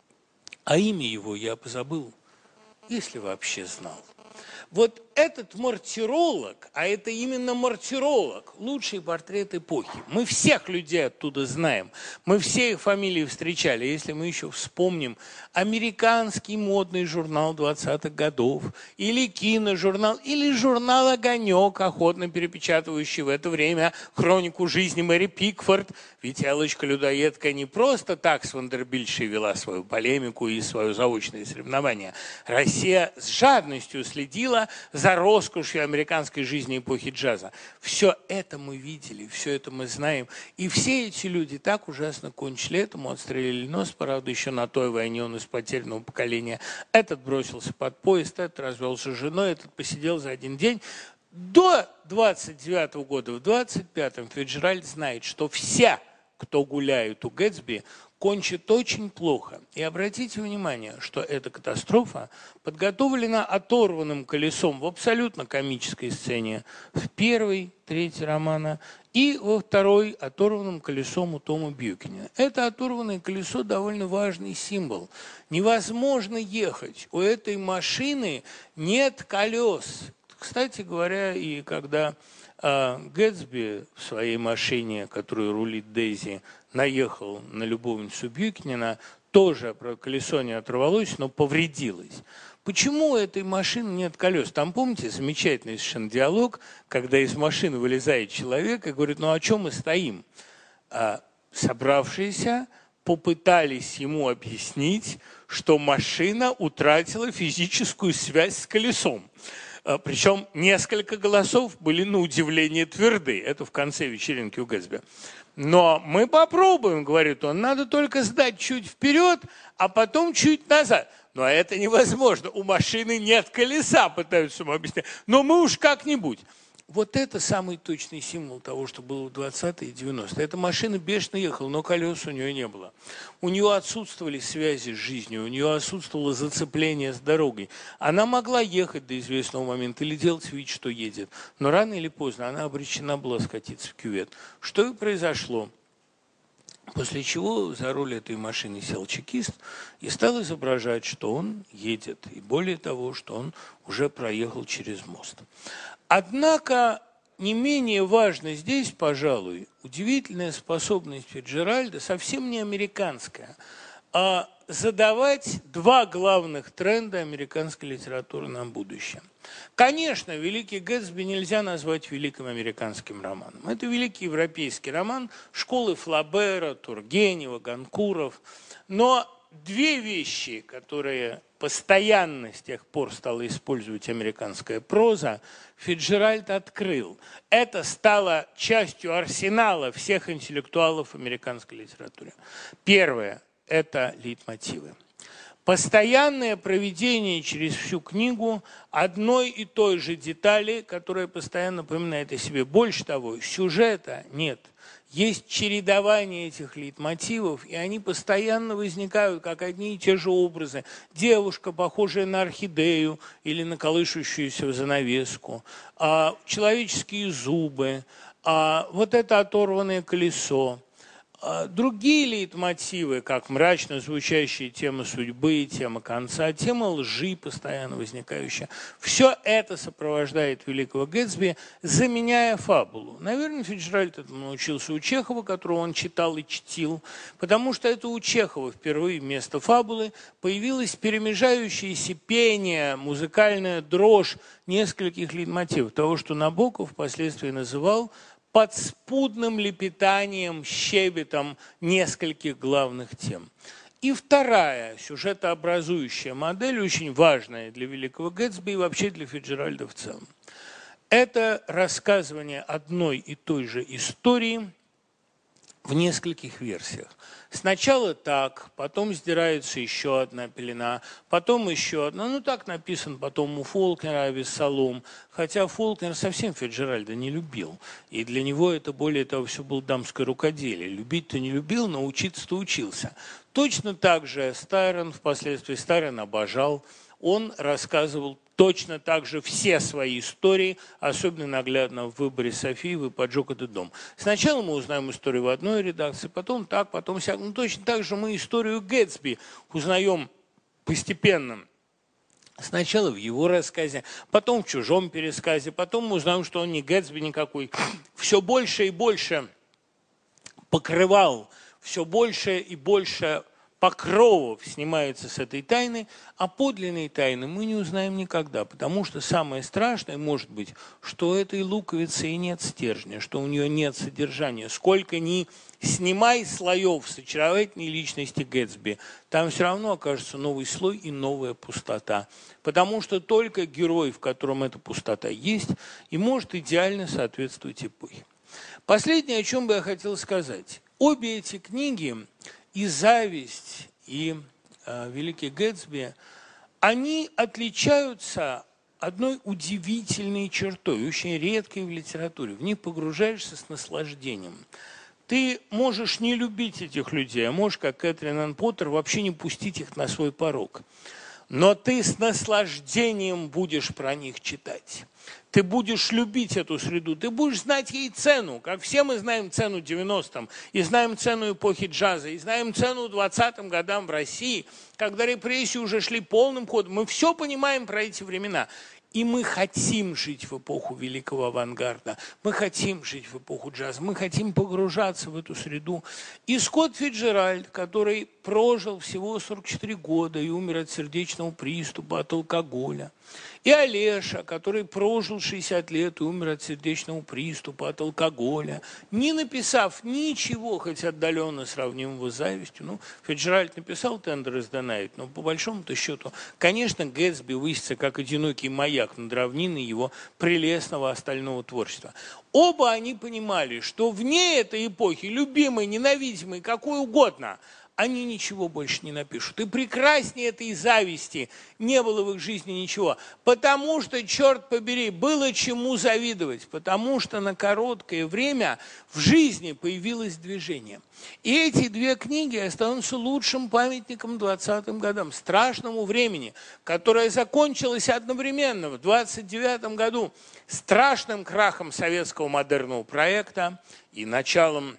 А имя его я позабыл, если вообще знал. Вот этот мартиролог, а это именно мартиролог, лучший портрет эпохи. Мы всех людей оттуда знаем, мы все их фамилии встречали. Если мы еще вспомним американский модный журнал двадцатых годов, или киножурнал, или журнал «Огонек», охотно перепечатывающий в это время хронику жизни Мэри Пикфорд. Ведь Элочка-людоедка не просто так с Вандербильтшей вела свою полемику и свое заочное соревнование. Россия с жадностью следила за роскошью американской жизни эпохи джаза. Все это мы видели, все это мы знаем. И все эти люди так ужасно кончили. Этому отстрелили нос, правда, еще на той войне он из потерянного поколения. Этот бросился под поезд, этот развелся с женой, этот посидел за один день. До двадцать девятого года, в двадцать пятом Фицджеральд знает, что все, кто гуляют у Гэтсби, кончит очень плохо. И обратите внимание, что эта катастрофа подготовлена оторванным колесом в абсолютно комической сцене в первой трети романа и во второй оторванным колесом у Тома Бьюкина. Это оторванное колесо довольно важный символ. Невозможно ехать. У этой машины нет колес. Кстати говоря, и когда э, Гэтсби в своей машине, которую рулит Дейзи, наехал на любовницу Бьюкинена, тоже колесо не оторвалось, но повредилось. Почему у этой машины нет колес? Там, помните, замечательный совершенно диалог, когда из машины вылезает человек и говорит, ну о чем мы стоим? А собравшиеся попытались ему объяснить, что машина утратила физическую связь с колесом. Причем несколько голосов были на удивление тверды. Это в конце вечеринки у Гэтсби. Но мы попробуем, говорит он, надо только сдать чуть вперед, а потом чуть назад. Но это невозможно, у машины нет колеса, пытаются ему объяснять. Но мы уж как-нибудь. Вот это самый точный символ того, что было в двадцатые и девяностые. Эта машина бешено ехала, но колес у нее не было. У нее отсутствовали связи с жизнью, у нее отсутствовало зацепление с дорогой. Она могла ехать до известного момента или делать вид, что едет. Но рано или поздно она обречена была скатиться в кювет. Что и произошло. После чего за руль этой машины сел чекист и стал изображать, что он едет. И более того, что он уже проехал через мост. Однако не менее важно здесь, пожалуй, удивительная способность Фицджеральда, совсем не американская, а задавать два главных тренда американской литературы на будущее. Конечно, «Великий Гэтсби» нельзя назвать великим американским романом. Это великий европейский роман школы Флабера, Тургенева, Ганкуров. Но две вещи, которые постоянно с тех пор стала использовать американская проза, Фицджеральд открыл. Это стало частью арсенала всех интеллектуалов американской литературы. Первое – это лейтмотивы. Постоянное проведение через всю книгу одной и той же детали, которая постоянно напоминает о себе. Больше того, сюжета нет. Есть чередование этих лейтмотивов, и они постоянно возникают, как одни и те же образы. Девушка, похожая на орхидею или на колышущуюся занавеску, а человеческие зубы, а вот это оторванное колесо. Другие лейтмотивы, как мрачно звучащие тема судьбы, тема конца, тема лжи, постоянно возникающая, все это сопровождает великого Гэтсби, заменяя фабулу. Наверное, Фицджеральд этому научился у Чехова, которого он читал и чтил, потому что это у Чехова впервые вместо фабулы появилось перемежающееся пение, музыкальная дрожь нескольких лейтмотивов, того, что Набоков впоследствии называл подспудным лепетанием, щебетом нескольких главных тем. И вторая сюжетообразующая модель, очень важная для великого Гэтсби и вообще для Фицджеральда в целом. Это рассказывание одной и той же истории в нескольких версиях. Сначала так, потом сдирается еще одна пелена, потом еще одна. Ну, так написано потом у Фолкнера «Авессалом», хотя Фолкнер совсем Фицджеральда не любил. И для него это, более того, все было дамское рукоделие. Любить-то не любил, но учиться-то учился. Точно так же Стайрон, впоследствии Стайрон обожал, он рассказывал точно так же все свои истории, особенно наглядно в «Выборе Софии» и «Поджог этот дом». Сначала мы узнаем историю в одной редакции, потом так, потом сяк. Ну, точно так же мы историю Гэтсби узнаем постепенно. Сначала в его рассказе, потом в чужом пересказе, потом мы узнаем, что он не Гэтсби никакой. Все больше и больше покрывал, все больше и больше покровов снимается с этой тайны, а подлинной тайны мы не узнаем никогда, потому что самое страшное может быть, что у этой луковицы и нет стержня, что у нее нет содержания. Сколько ни снимай слоев с очаровательной личности Гэтсби, там все равно окажется новый слой и новая пустота. Потому что только герой, в котором эта пустота есть, и может идеально соответствовать эпохе. Последнее, о чем бы я хотел сказать. Обе эти книги, и «Зависть», и э, «Великий Гэтсби», они отличаются одной удивительной чертой, очень редкой в литературе. В них погружаешься с наслаждением. Ты можешь не любить этих людей, а можешь, как Кэтрин Энн Поттер, вообще не пустить их на свой порог. Но ты с наслаждением будешь про них читать. Ты будешь любить эту среду, ты будешь знать ей цену, как все мы знаем цену девяностым, и знаем цену эпохи джаза, и знаем цену двадцатым годам в России, когда репрессии уже шли полным ходом. Мы все понимаем про эти времена. И мы хотим жить в эпоху великого авангарда, мы хотим жить в эпоху джаза, мы хотим погружаться в эту среду. И Скотт Фицджеральд, который прожил всего сорок четыре года и умер от сердечного приступа, от алкоголя, и Олеша, который прожил шестьдесят лет и умер от сердечного приступа, от алкоголя, не написав ничего, хоть отдаленно сравнимого с «Завистью». Ну, Фицджеральд написал «Tender is the Night», но по большому-то счету, конечно, Гэтсби высится как одинокий маяк над равниной его прелестного остального творчества. Оба они понимали, что вне этой эпохи, любимой, ненавидимой, какой угодно, они ничего больше не напишут. И прекраснее этой зависти не было в их жизни ничего. Потому что, черт побери, было чему завидовать. Потому что на короткое время в жизни появилось движение. И эти две книги останутся лучшим памятником двадцатым годам, страшному времени, которое закончилось одновременно в двадцать девятом году страшным крахом советского модерного проекта и началом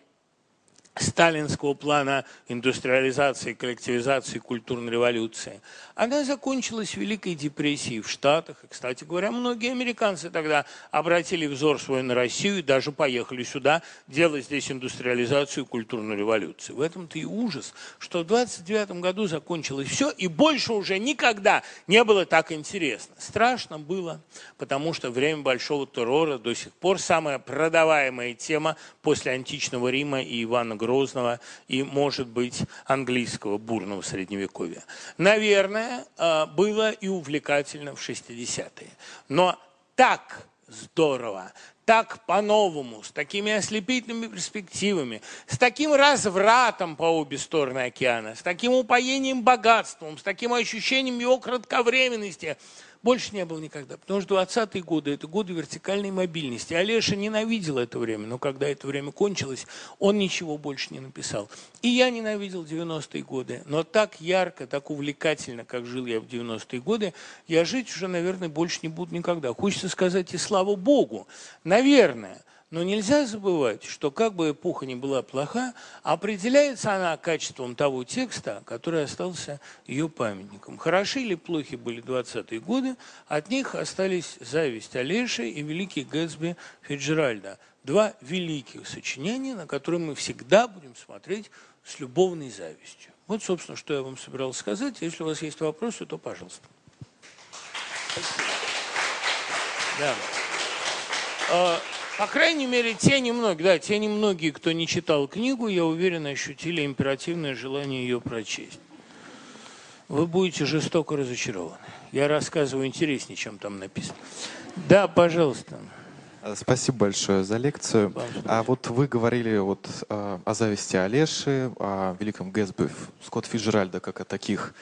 сталинского плана индустриализации, коллективизации, культурной революции. Она закончилась Великой депрессией в Штатах. И, кстати говоря, многие американцы тогда обратили взор свой на Россию и даже поехали сюда делать здесь индустриализацию и культурную революцию. В этом-то и ужас, что в двадцать девятом году закончилось все, и больше уже никогда не было так интересно. Страшно было, потому что время Большого террора до сих пор самая продаваемая тема после античного Рима и Ивана Грозного и, может быть, английского бурного средневековья. Наверное, было и увлекательно в шестидесятые. Но так здорово, так по-новому, с такими ослепительными перспективами, с таким развратом по обе стороны океана, с таким упоением богатством, с таким ощущением его кратковременности больше не было никогда. Потому что двадцатые годы – это годы вертикальной мобильности. Олеша ненавидел это время, но когда это время кончилось, он ничего больше не написал. И я ненавидел девяностые годы. Но так ярко, так увлекательно, как жил я в девяностые годы, я жить уже, наверное, больше не буду никогда. Хочется сказать и слава Богу. Наверное. Но нельзя забывать, что как бы эпоха ни была плоха, определяется она качеством того текста, который остался ее памятником. Хороши или плохи были двадцатые годы, от них остались «Зависть» Олеши и «Великий Гэтсби» Фицджеральда. Два великих сочинения, на которые мы всегда будем смотреть с любовной завистью. Вот, собственно, что я вам собирался сказать. Если у вас есть вопросы, то пожалуйста. Спасибо. Да. По крайней мере, те немногие, да, те немногие, кто не читал книгу, я уверен, ощутили императивное желание ее прочесть. Вы будете жестоко разочарованы. Я рассказываю интереснее, чем там написано. Да, пожалуйста. Спасибо большое за лекцию. А вот вы говорили вот о, о зависти Олеши, о великом Гэтсби Скотта Фицджеральда, как о таких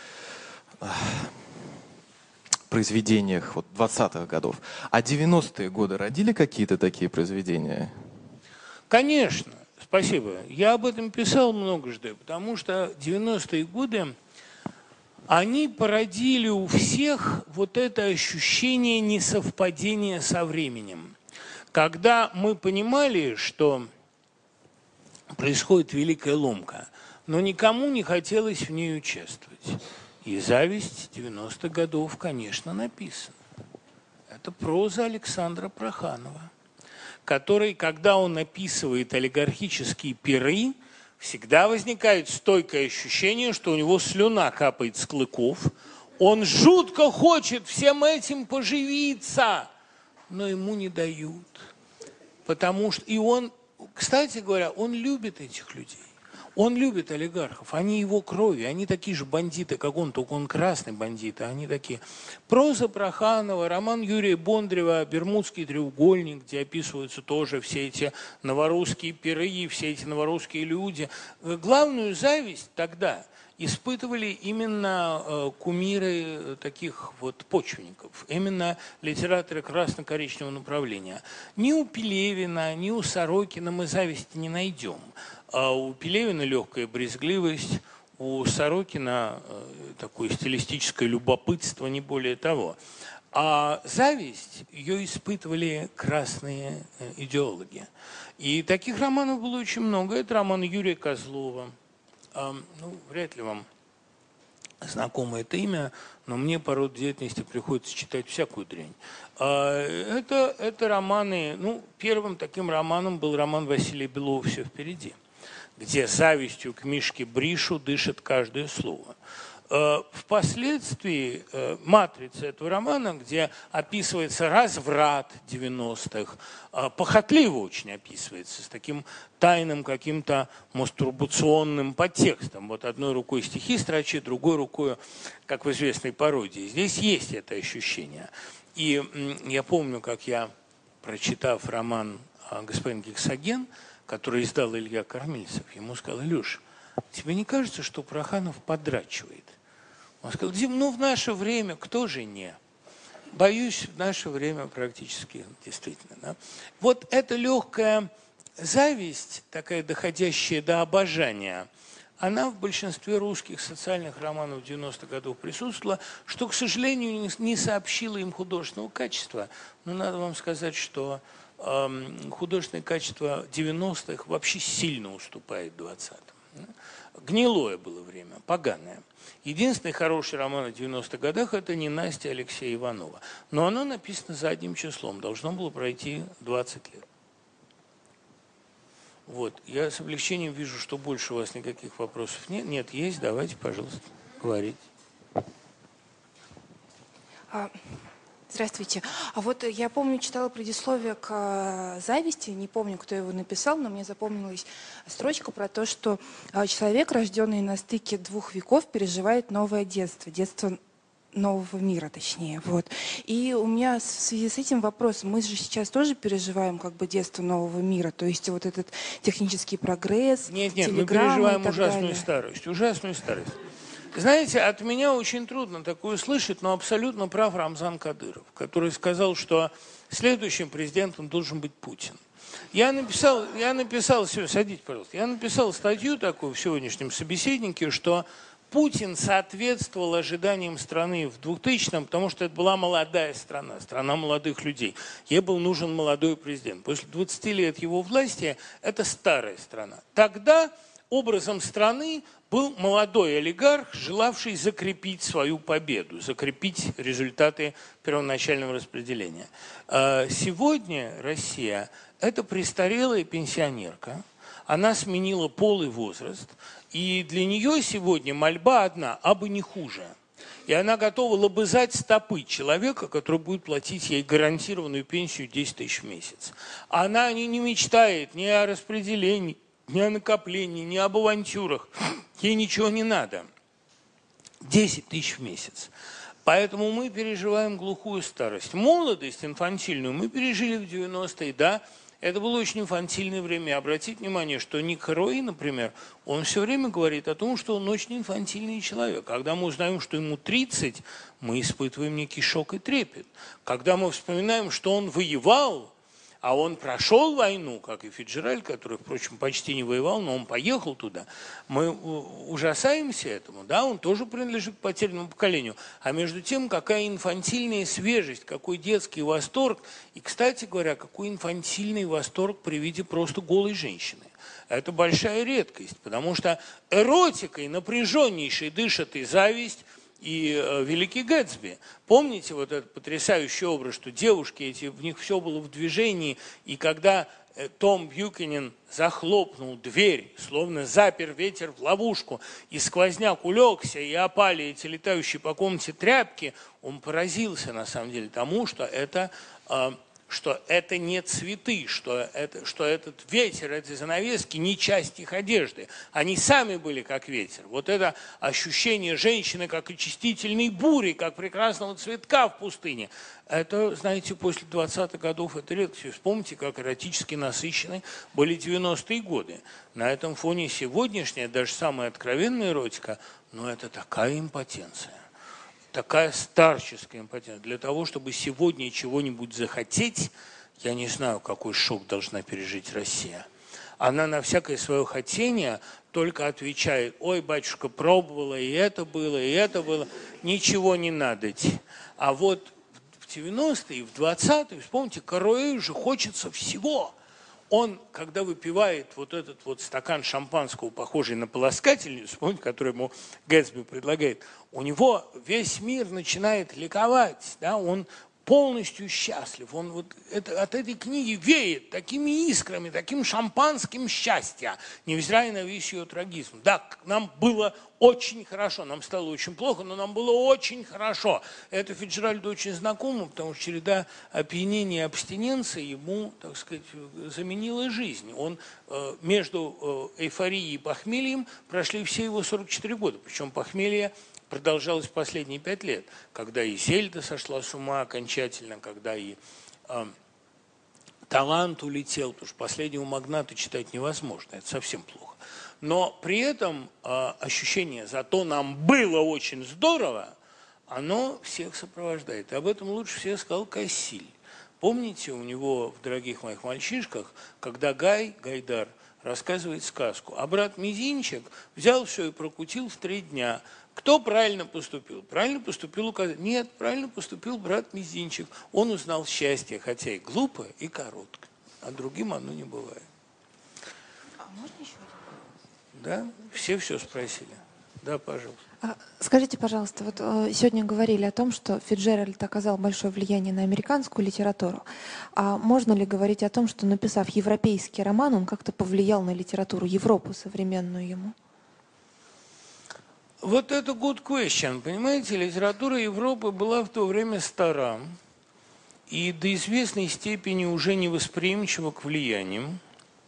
произведениях вот, двадцатых годов. А девяностые годы родили какие-то такие произведения? Конечно, спасибо. Я об этом писал многожды, потому что девяностые годы, они породили у всех вот это ощущение несовпадения со временем. Когда мы понимали, что происходит великая ломка, но никому не хотелось в ней участвовать. И «Зависть» девяностых годов, конечно, написана. Это проза Александра Проханова, который, когда он описывает олигархические пиры, всегда возникает стойкое ощущение, что у него слюна капает с клыков. Он жутко хочет всем этим поживиться, но ему не дают. Потому что... И он, кстати говоря, он любит этих людей. Он любит олигархов, они его крови, они такие же бандиты, как он, только он красный бандит, а они такие. Проза Проханова, роман Юрия Бондарева «Бермудский треугольник», где описываются тоже все эти новорусские пиры, все эти новорусские люди. Главную зависть тогда испытывали именно кумиры таких вот почвенников, именно литераторы красно-коричневого направления. Ни у Пелевина, ни у Сорокина мы зависти не найдем. А у Пелевина легкая брезгливость, у Сорокина такое стилистическое любопытство, не более того. А зависть ее испытывали красные идеологи. И таких романов было очень много. Это роман Юрия Козлова. Ну, вряд ли вам знакомо это имя, но мне по роду деятельности приходится читать всякую дрянь. Это, это романы, ну, первым таким романом был роман Василия Белова «Все впереди», где завистью к Мишке Бришу дышит каждое слово. Впоследствии матрица этого романа, где описывается разврат девяностых, похотливо очень описывается, с таким тайным каким-то мастурбационным подтекстом. Вот одной рукой стихи строчит, другой рукой, как в известной пародии. Здесь есть это ощущение. И я помню, как я, прочитав роман «Господин Гексоген», который издал Илья Кормильцев, ему сказал: «Илюш, Тебе не кажется, что Проханов подрачивает? Он сказал, Дим, ну в наше время кто же не? Боюсь, в наше время практически действительно. Да? Вот эта легкая зависть, такая доходящая до обожания, она в большинстве русских социальных романов девяностых годов присутствовала, что, к сожалению, не сообщило им художественного качества. Но надо вам сказать, что э, художественное качество девяностых вообще сильно уступает двадцатым. Гнилое было время, поганое. Единственный хороший роман в девяностых годах – это «Ненастье» Алексея Иванова. Но оно написано задним числом, должно было пройти двадцать лет. Вот. Я с облегчением вижу, что больше у вас никаких вопросов нет. Нет, есть, давайте, пожалуйста, говорите. Здравствуйте. А вот я помню, читала предисловие к «Зависти», не помню, кто его написал, но мне запомнилась строчка про то, что человек, рожденный на стыке двух веков, переживает новое детство, детство нового мира, точнее. Вот. И у меня в связи с этим вопрос. Мы же сейчас тоже переживаем как бы детство нового мира, то есть вот этот технический прогресс, Нет, нет, мы переживаем ужасную далее. старость, ужасную старость. Знаете, от меня очень трудно такое слышать, но абсолютно прав Рамзан Кадыров, который сказал, что следующим президентом должен быть Путин. Я написал, я написал, садитесь, пожалуйста, я написал статью такую в сегодняшнем собеседнике, что Путин соответствовал ожиданиям страны в двухтысячном, потому что это была молодая страна, страна молодых людей. Ей был нужен молодой президент. После двадцати лет его власти это старая страна. Тогда образом страны был молодой олигарх, желавший закрепить свою победу, закрепить результаты первоначального распределения. Сегодня Россия – это престарелая пенсионерка, она сменила пол и возраст, и для нее сегодня мольба одна – абы не хуже. И она готова лобызать стопы человека, который будет платить ей гарантированную пенсию десять тысяч в месяц. Она не, не мечтает ни о распределении, ни о накоплении, ни об авантюрах. Ей ничего не надо. десять тысяч в месяц. Поэтому мы переживаем глухую старость. Молодость инфантильную мы пережили в девяностые, да. Это было очень инфантильное время. Обратите внимание, что Ник Хэруэй, например, он все время говорит о том, что он очень инфантильный человек. Когда мы узнаем, что ему тридцать, мы испытываем некий шок и трепет. Когда мы вспоминаем, что он воевал, а он прошел войну, как и Фицджеральд, который, впрочем, почти не воевал, но он поехал туда. Мы ужасаемся этому, да, он тоже принадлежит к потерянному поколению. А между тем, какая инфантильная свежесть, какой детский восторг. И, кстати говоря, какой инфантильный восторг при виде просто голой женщины. Это большая редкость, потому что эротикой напряженнейшей дышит и зависть, и э, Великий Гэтсби. Помните вот этот потрясающий образ, что девушки, эти, в них все было в движении, и когда э, Том Бьюкенен захлопнул дверь, словно запер ветер в ловушку, и сквозняк улегся, и опали эти летающие по комнате тряпки, он поразился на самом деле тому, что это... Э, что это не цветы, что, это, что этот ветер, эти занавески не часть их одежды. Они сами были как ветер. Вот это ощущение женщины как очистительной бури, как прекрасного цветка в пустыне. Это, знаете, после двадцатых годов это редкость. Вспомните, как эротически насыщены были девяностые годы. На этом фоне сегодняшняя, даже самая откровенная эротика, но это такая импотенция. Такая старческая импотенция. Для того, чтобы сегодня чего-нибудь захотеть, я не знаю, какой шок должна пережить Россия. Она на всякое свое хотение только отвечает: ой, батюшка, пробовала, и это было, и это было. Ничего не надо. А вот в девяностые, в двадцатые, вспомните, Хэруэй уже хочется всего. Он, когда выпивает вот этот вот стакан шампанского, похожий на полоскательницу, помните, который ему Гэтсби предлагает, у него весь мир начинает ликовать, да, он полностью счастлив. Он вот это, от этой книги веет такими искрами, таким шампанским счастья, невзирая на весь ее трагизм. Да, нам было очень хорошо, нам стало очень плохо, но нам было очень хорошо. Это Фицджеральду очень знакомо, потому что череда опьянения и абстиненции ему, так сказать, заменила жизнь. Он э, между э, эйфорией и похмельем прошли все его сорок четыре года, причем похмелье продолжалось последние пять лет, когда и Зельда сошла с ума окончательно, когда и э, талант улетел, потому что последнего магната читать невозможно, это совсем плохо. Но при этом э, ощущение «зато нам было очень здорово», оно всех сопровождает. И об этом лучше всех сказал Кассиль. Помните, у него в «Дорогих моих мальчишках», когда Гай, Гайдар, рассказывает сказку, а брат Мизинчик взял все и прокутил в три дня. Кто правильно поступил? Правильно поступил указатель. Нет, правильно поступил брат Мизинчик. Он узнал счастье, хотя и глупо, и коротко. А другим оно не бывает. А можно еще один? Да? Все все спросили. Да, пожалуйста. Скажите, пожалуйста, вот сегодня говорили о том, что Фицджеральд оказал большое влияние на американскую литературу. А можно ли говорить о том, что, написав европейский роман, он как-то повлиял на литературу Европы современную ему? Вот это good question. Понимаете, литература Европы была в то время стара и до известной степени уже невосприимчива к влияниям.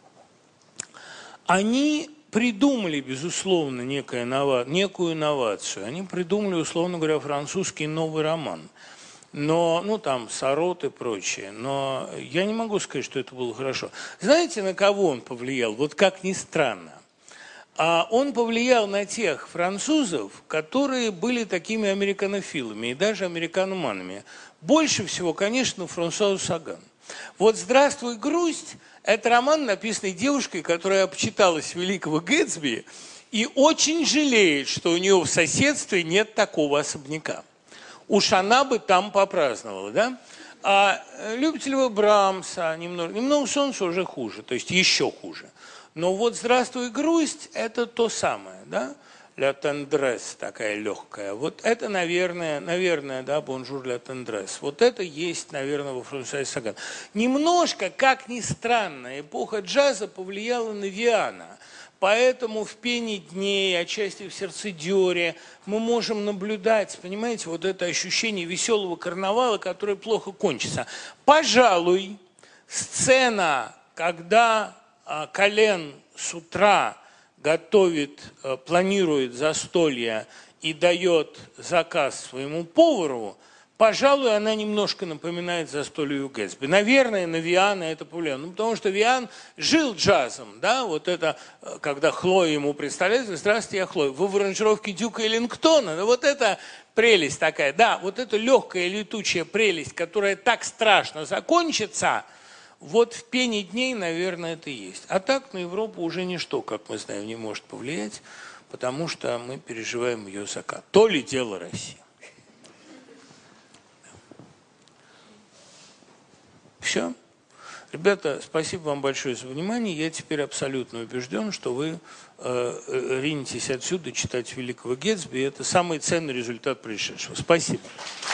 Они придумали, безусловно, некую инновацию. Они придумали, условно говоря, французский новый роман. Но, ну, там, Сарот и прочее. Но я не могу сказать, что это было хорошо. Знаете, на кого он повлиял? Вот как ни странно. А он повлиял на тех французов, которые были такими американофилами и даже американоманами. Больше всего, конечно, Франсуа Саган. Вот «Здравствуй, грусть» – это роман, написанный девушкой, которая обчиталась великого Гэтсби и очень жалеет, что у нее в соседстве нет такого особняка. Уж она бы там попраздновала, да? А любите ли вы Брамса? Немного, немного солнца уже хуже, то есть еще хуже. Но вот «Здравствуй, грусть» – это то самое, да? «Ля тендрес» такая легкая. Вот это, наверное, наверное, да, «Бонжур ля тендрес». Вот это есть, наверное, во Франсуа Саган. Немножко, как ни странно, эпоха джаза повлияла на Виана. Поэтому в «Пене дней», отчасти в «Сердцедёре» мы можем наблюдать, понимаете, вот это ощущение веселого карнавала, которое плохо кончится. Пожалуй, сцена, когда Колен с утра готовит, планирует застолье и дает заказ своему повару, пожалуй, она немножко напоминает застолье у Гэтсби. Наверное, на Виана это повлияло. Ну, потому что Виан жил джазом, да, вот это, когда Хлоя ему представляет, здравствуйте, я Хлоя, вы в аранжировке Дюка Эллингтона, вот это прелесть такая, да, вот эта легкая летучая прелесть, которая так страшно закончится, вот в «Пене дней», наверное, это и есть. А так на Европу уже ничто, как мы знаем, не может повлиять, потому что мы переживаем ее закат. То ли дело России. Все. Ребята, спасибо вам большое за внимание. Я теперь абсолютно убежден, что вы э, ринетесь отсюда читать великого Гэтсби. Это самый ценный результат происшедшего. Спасибо.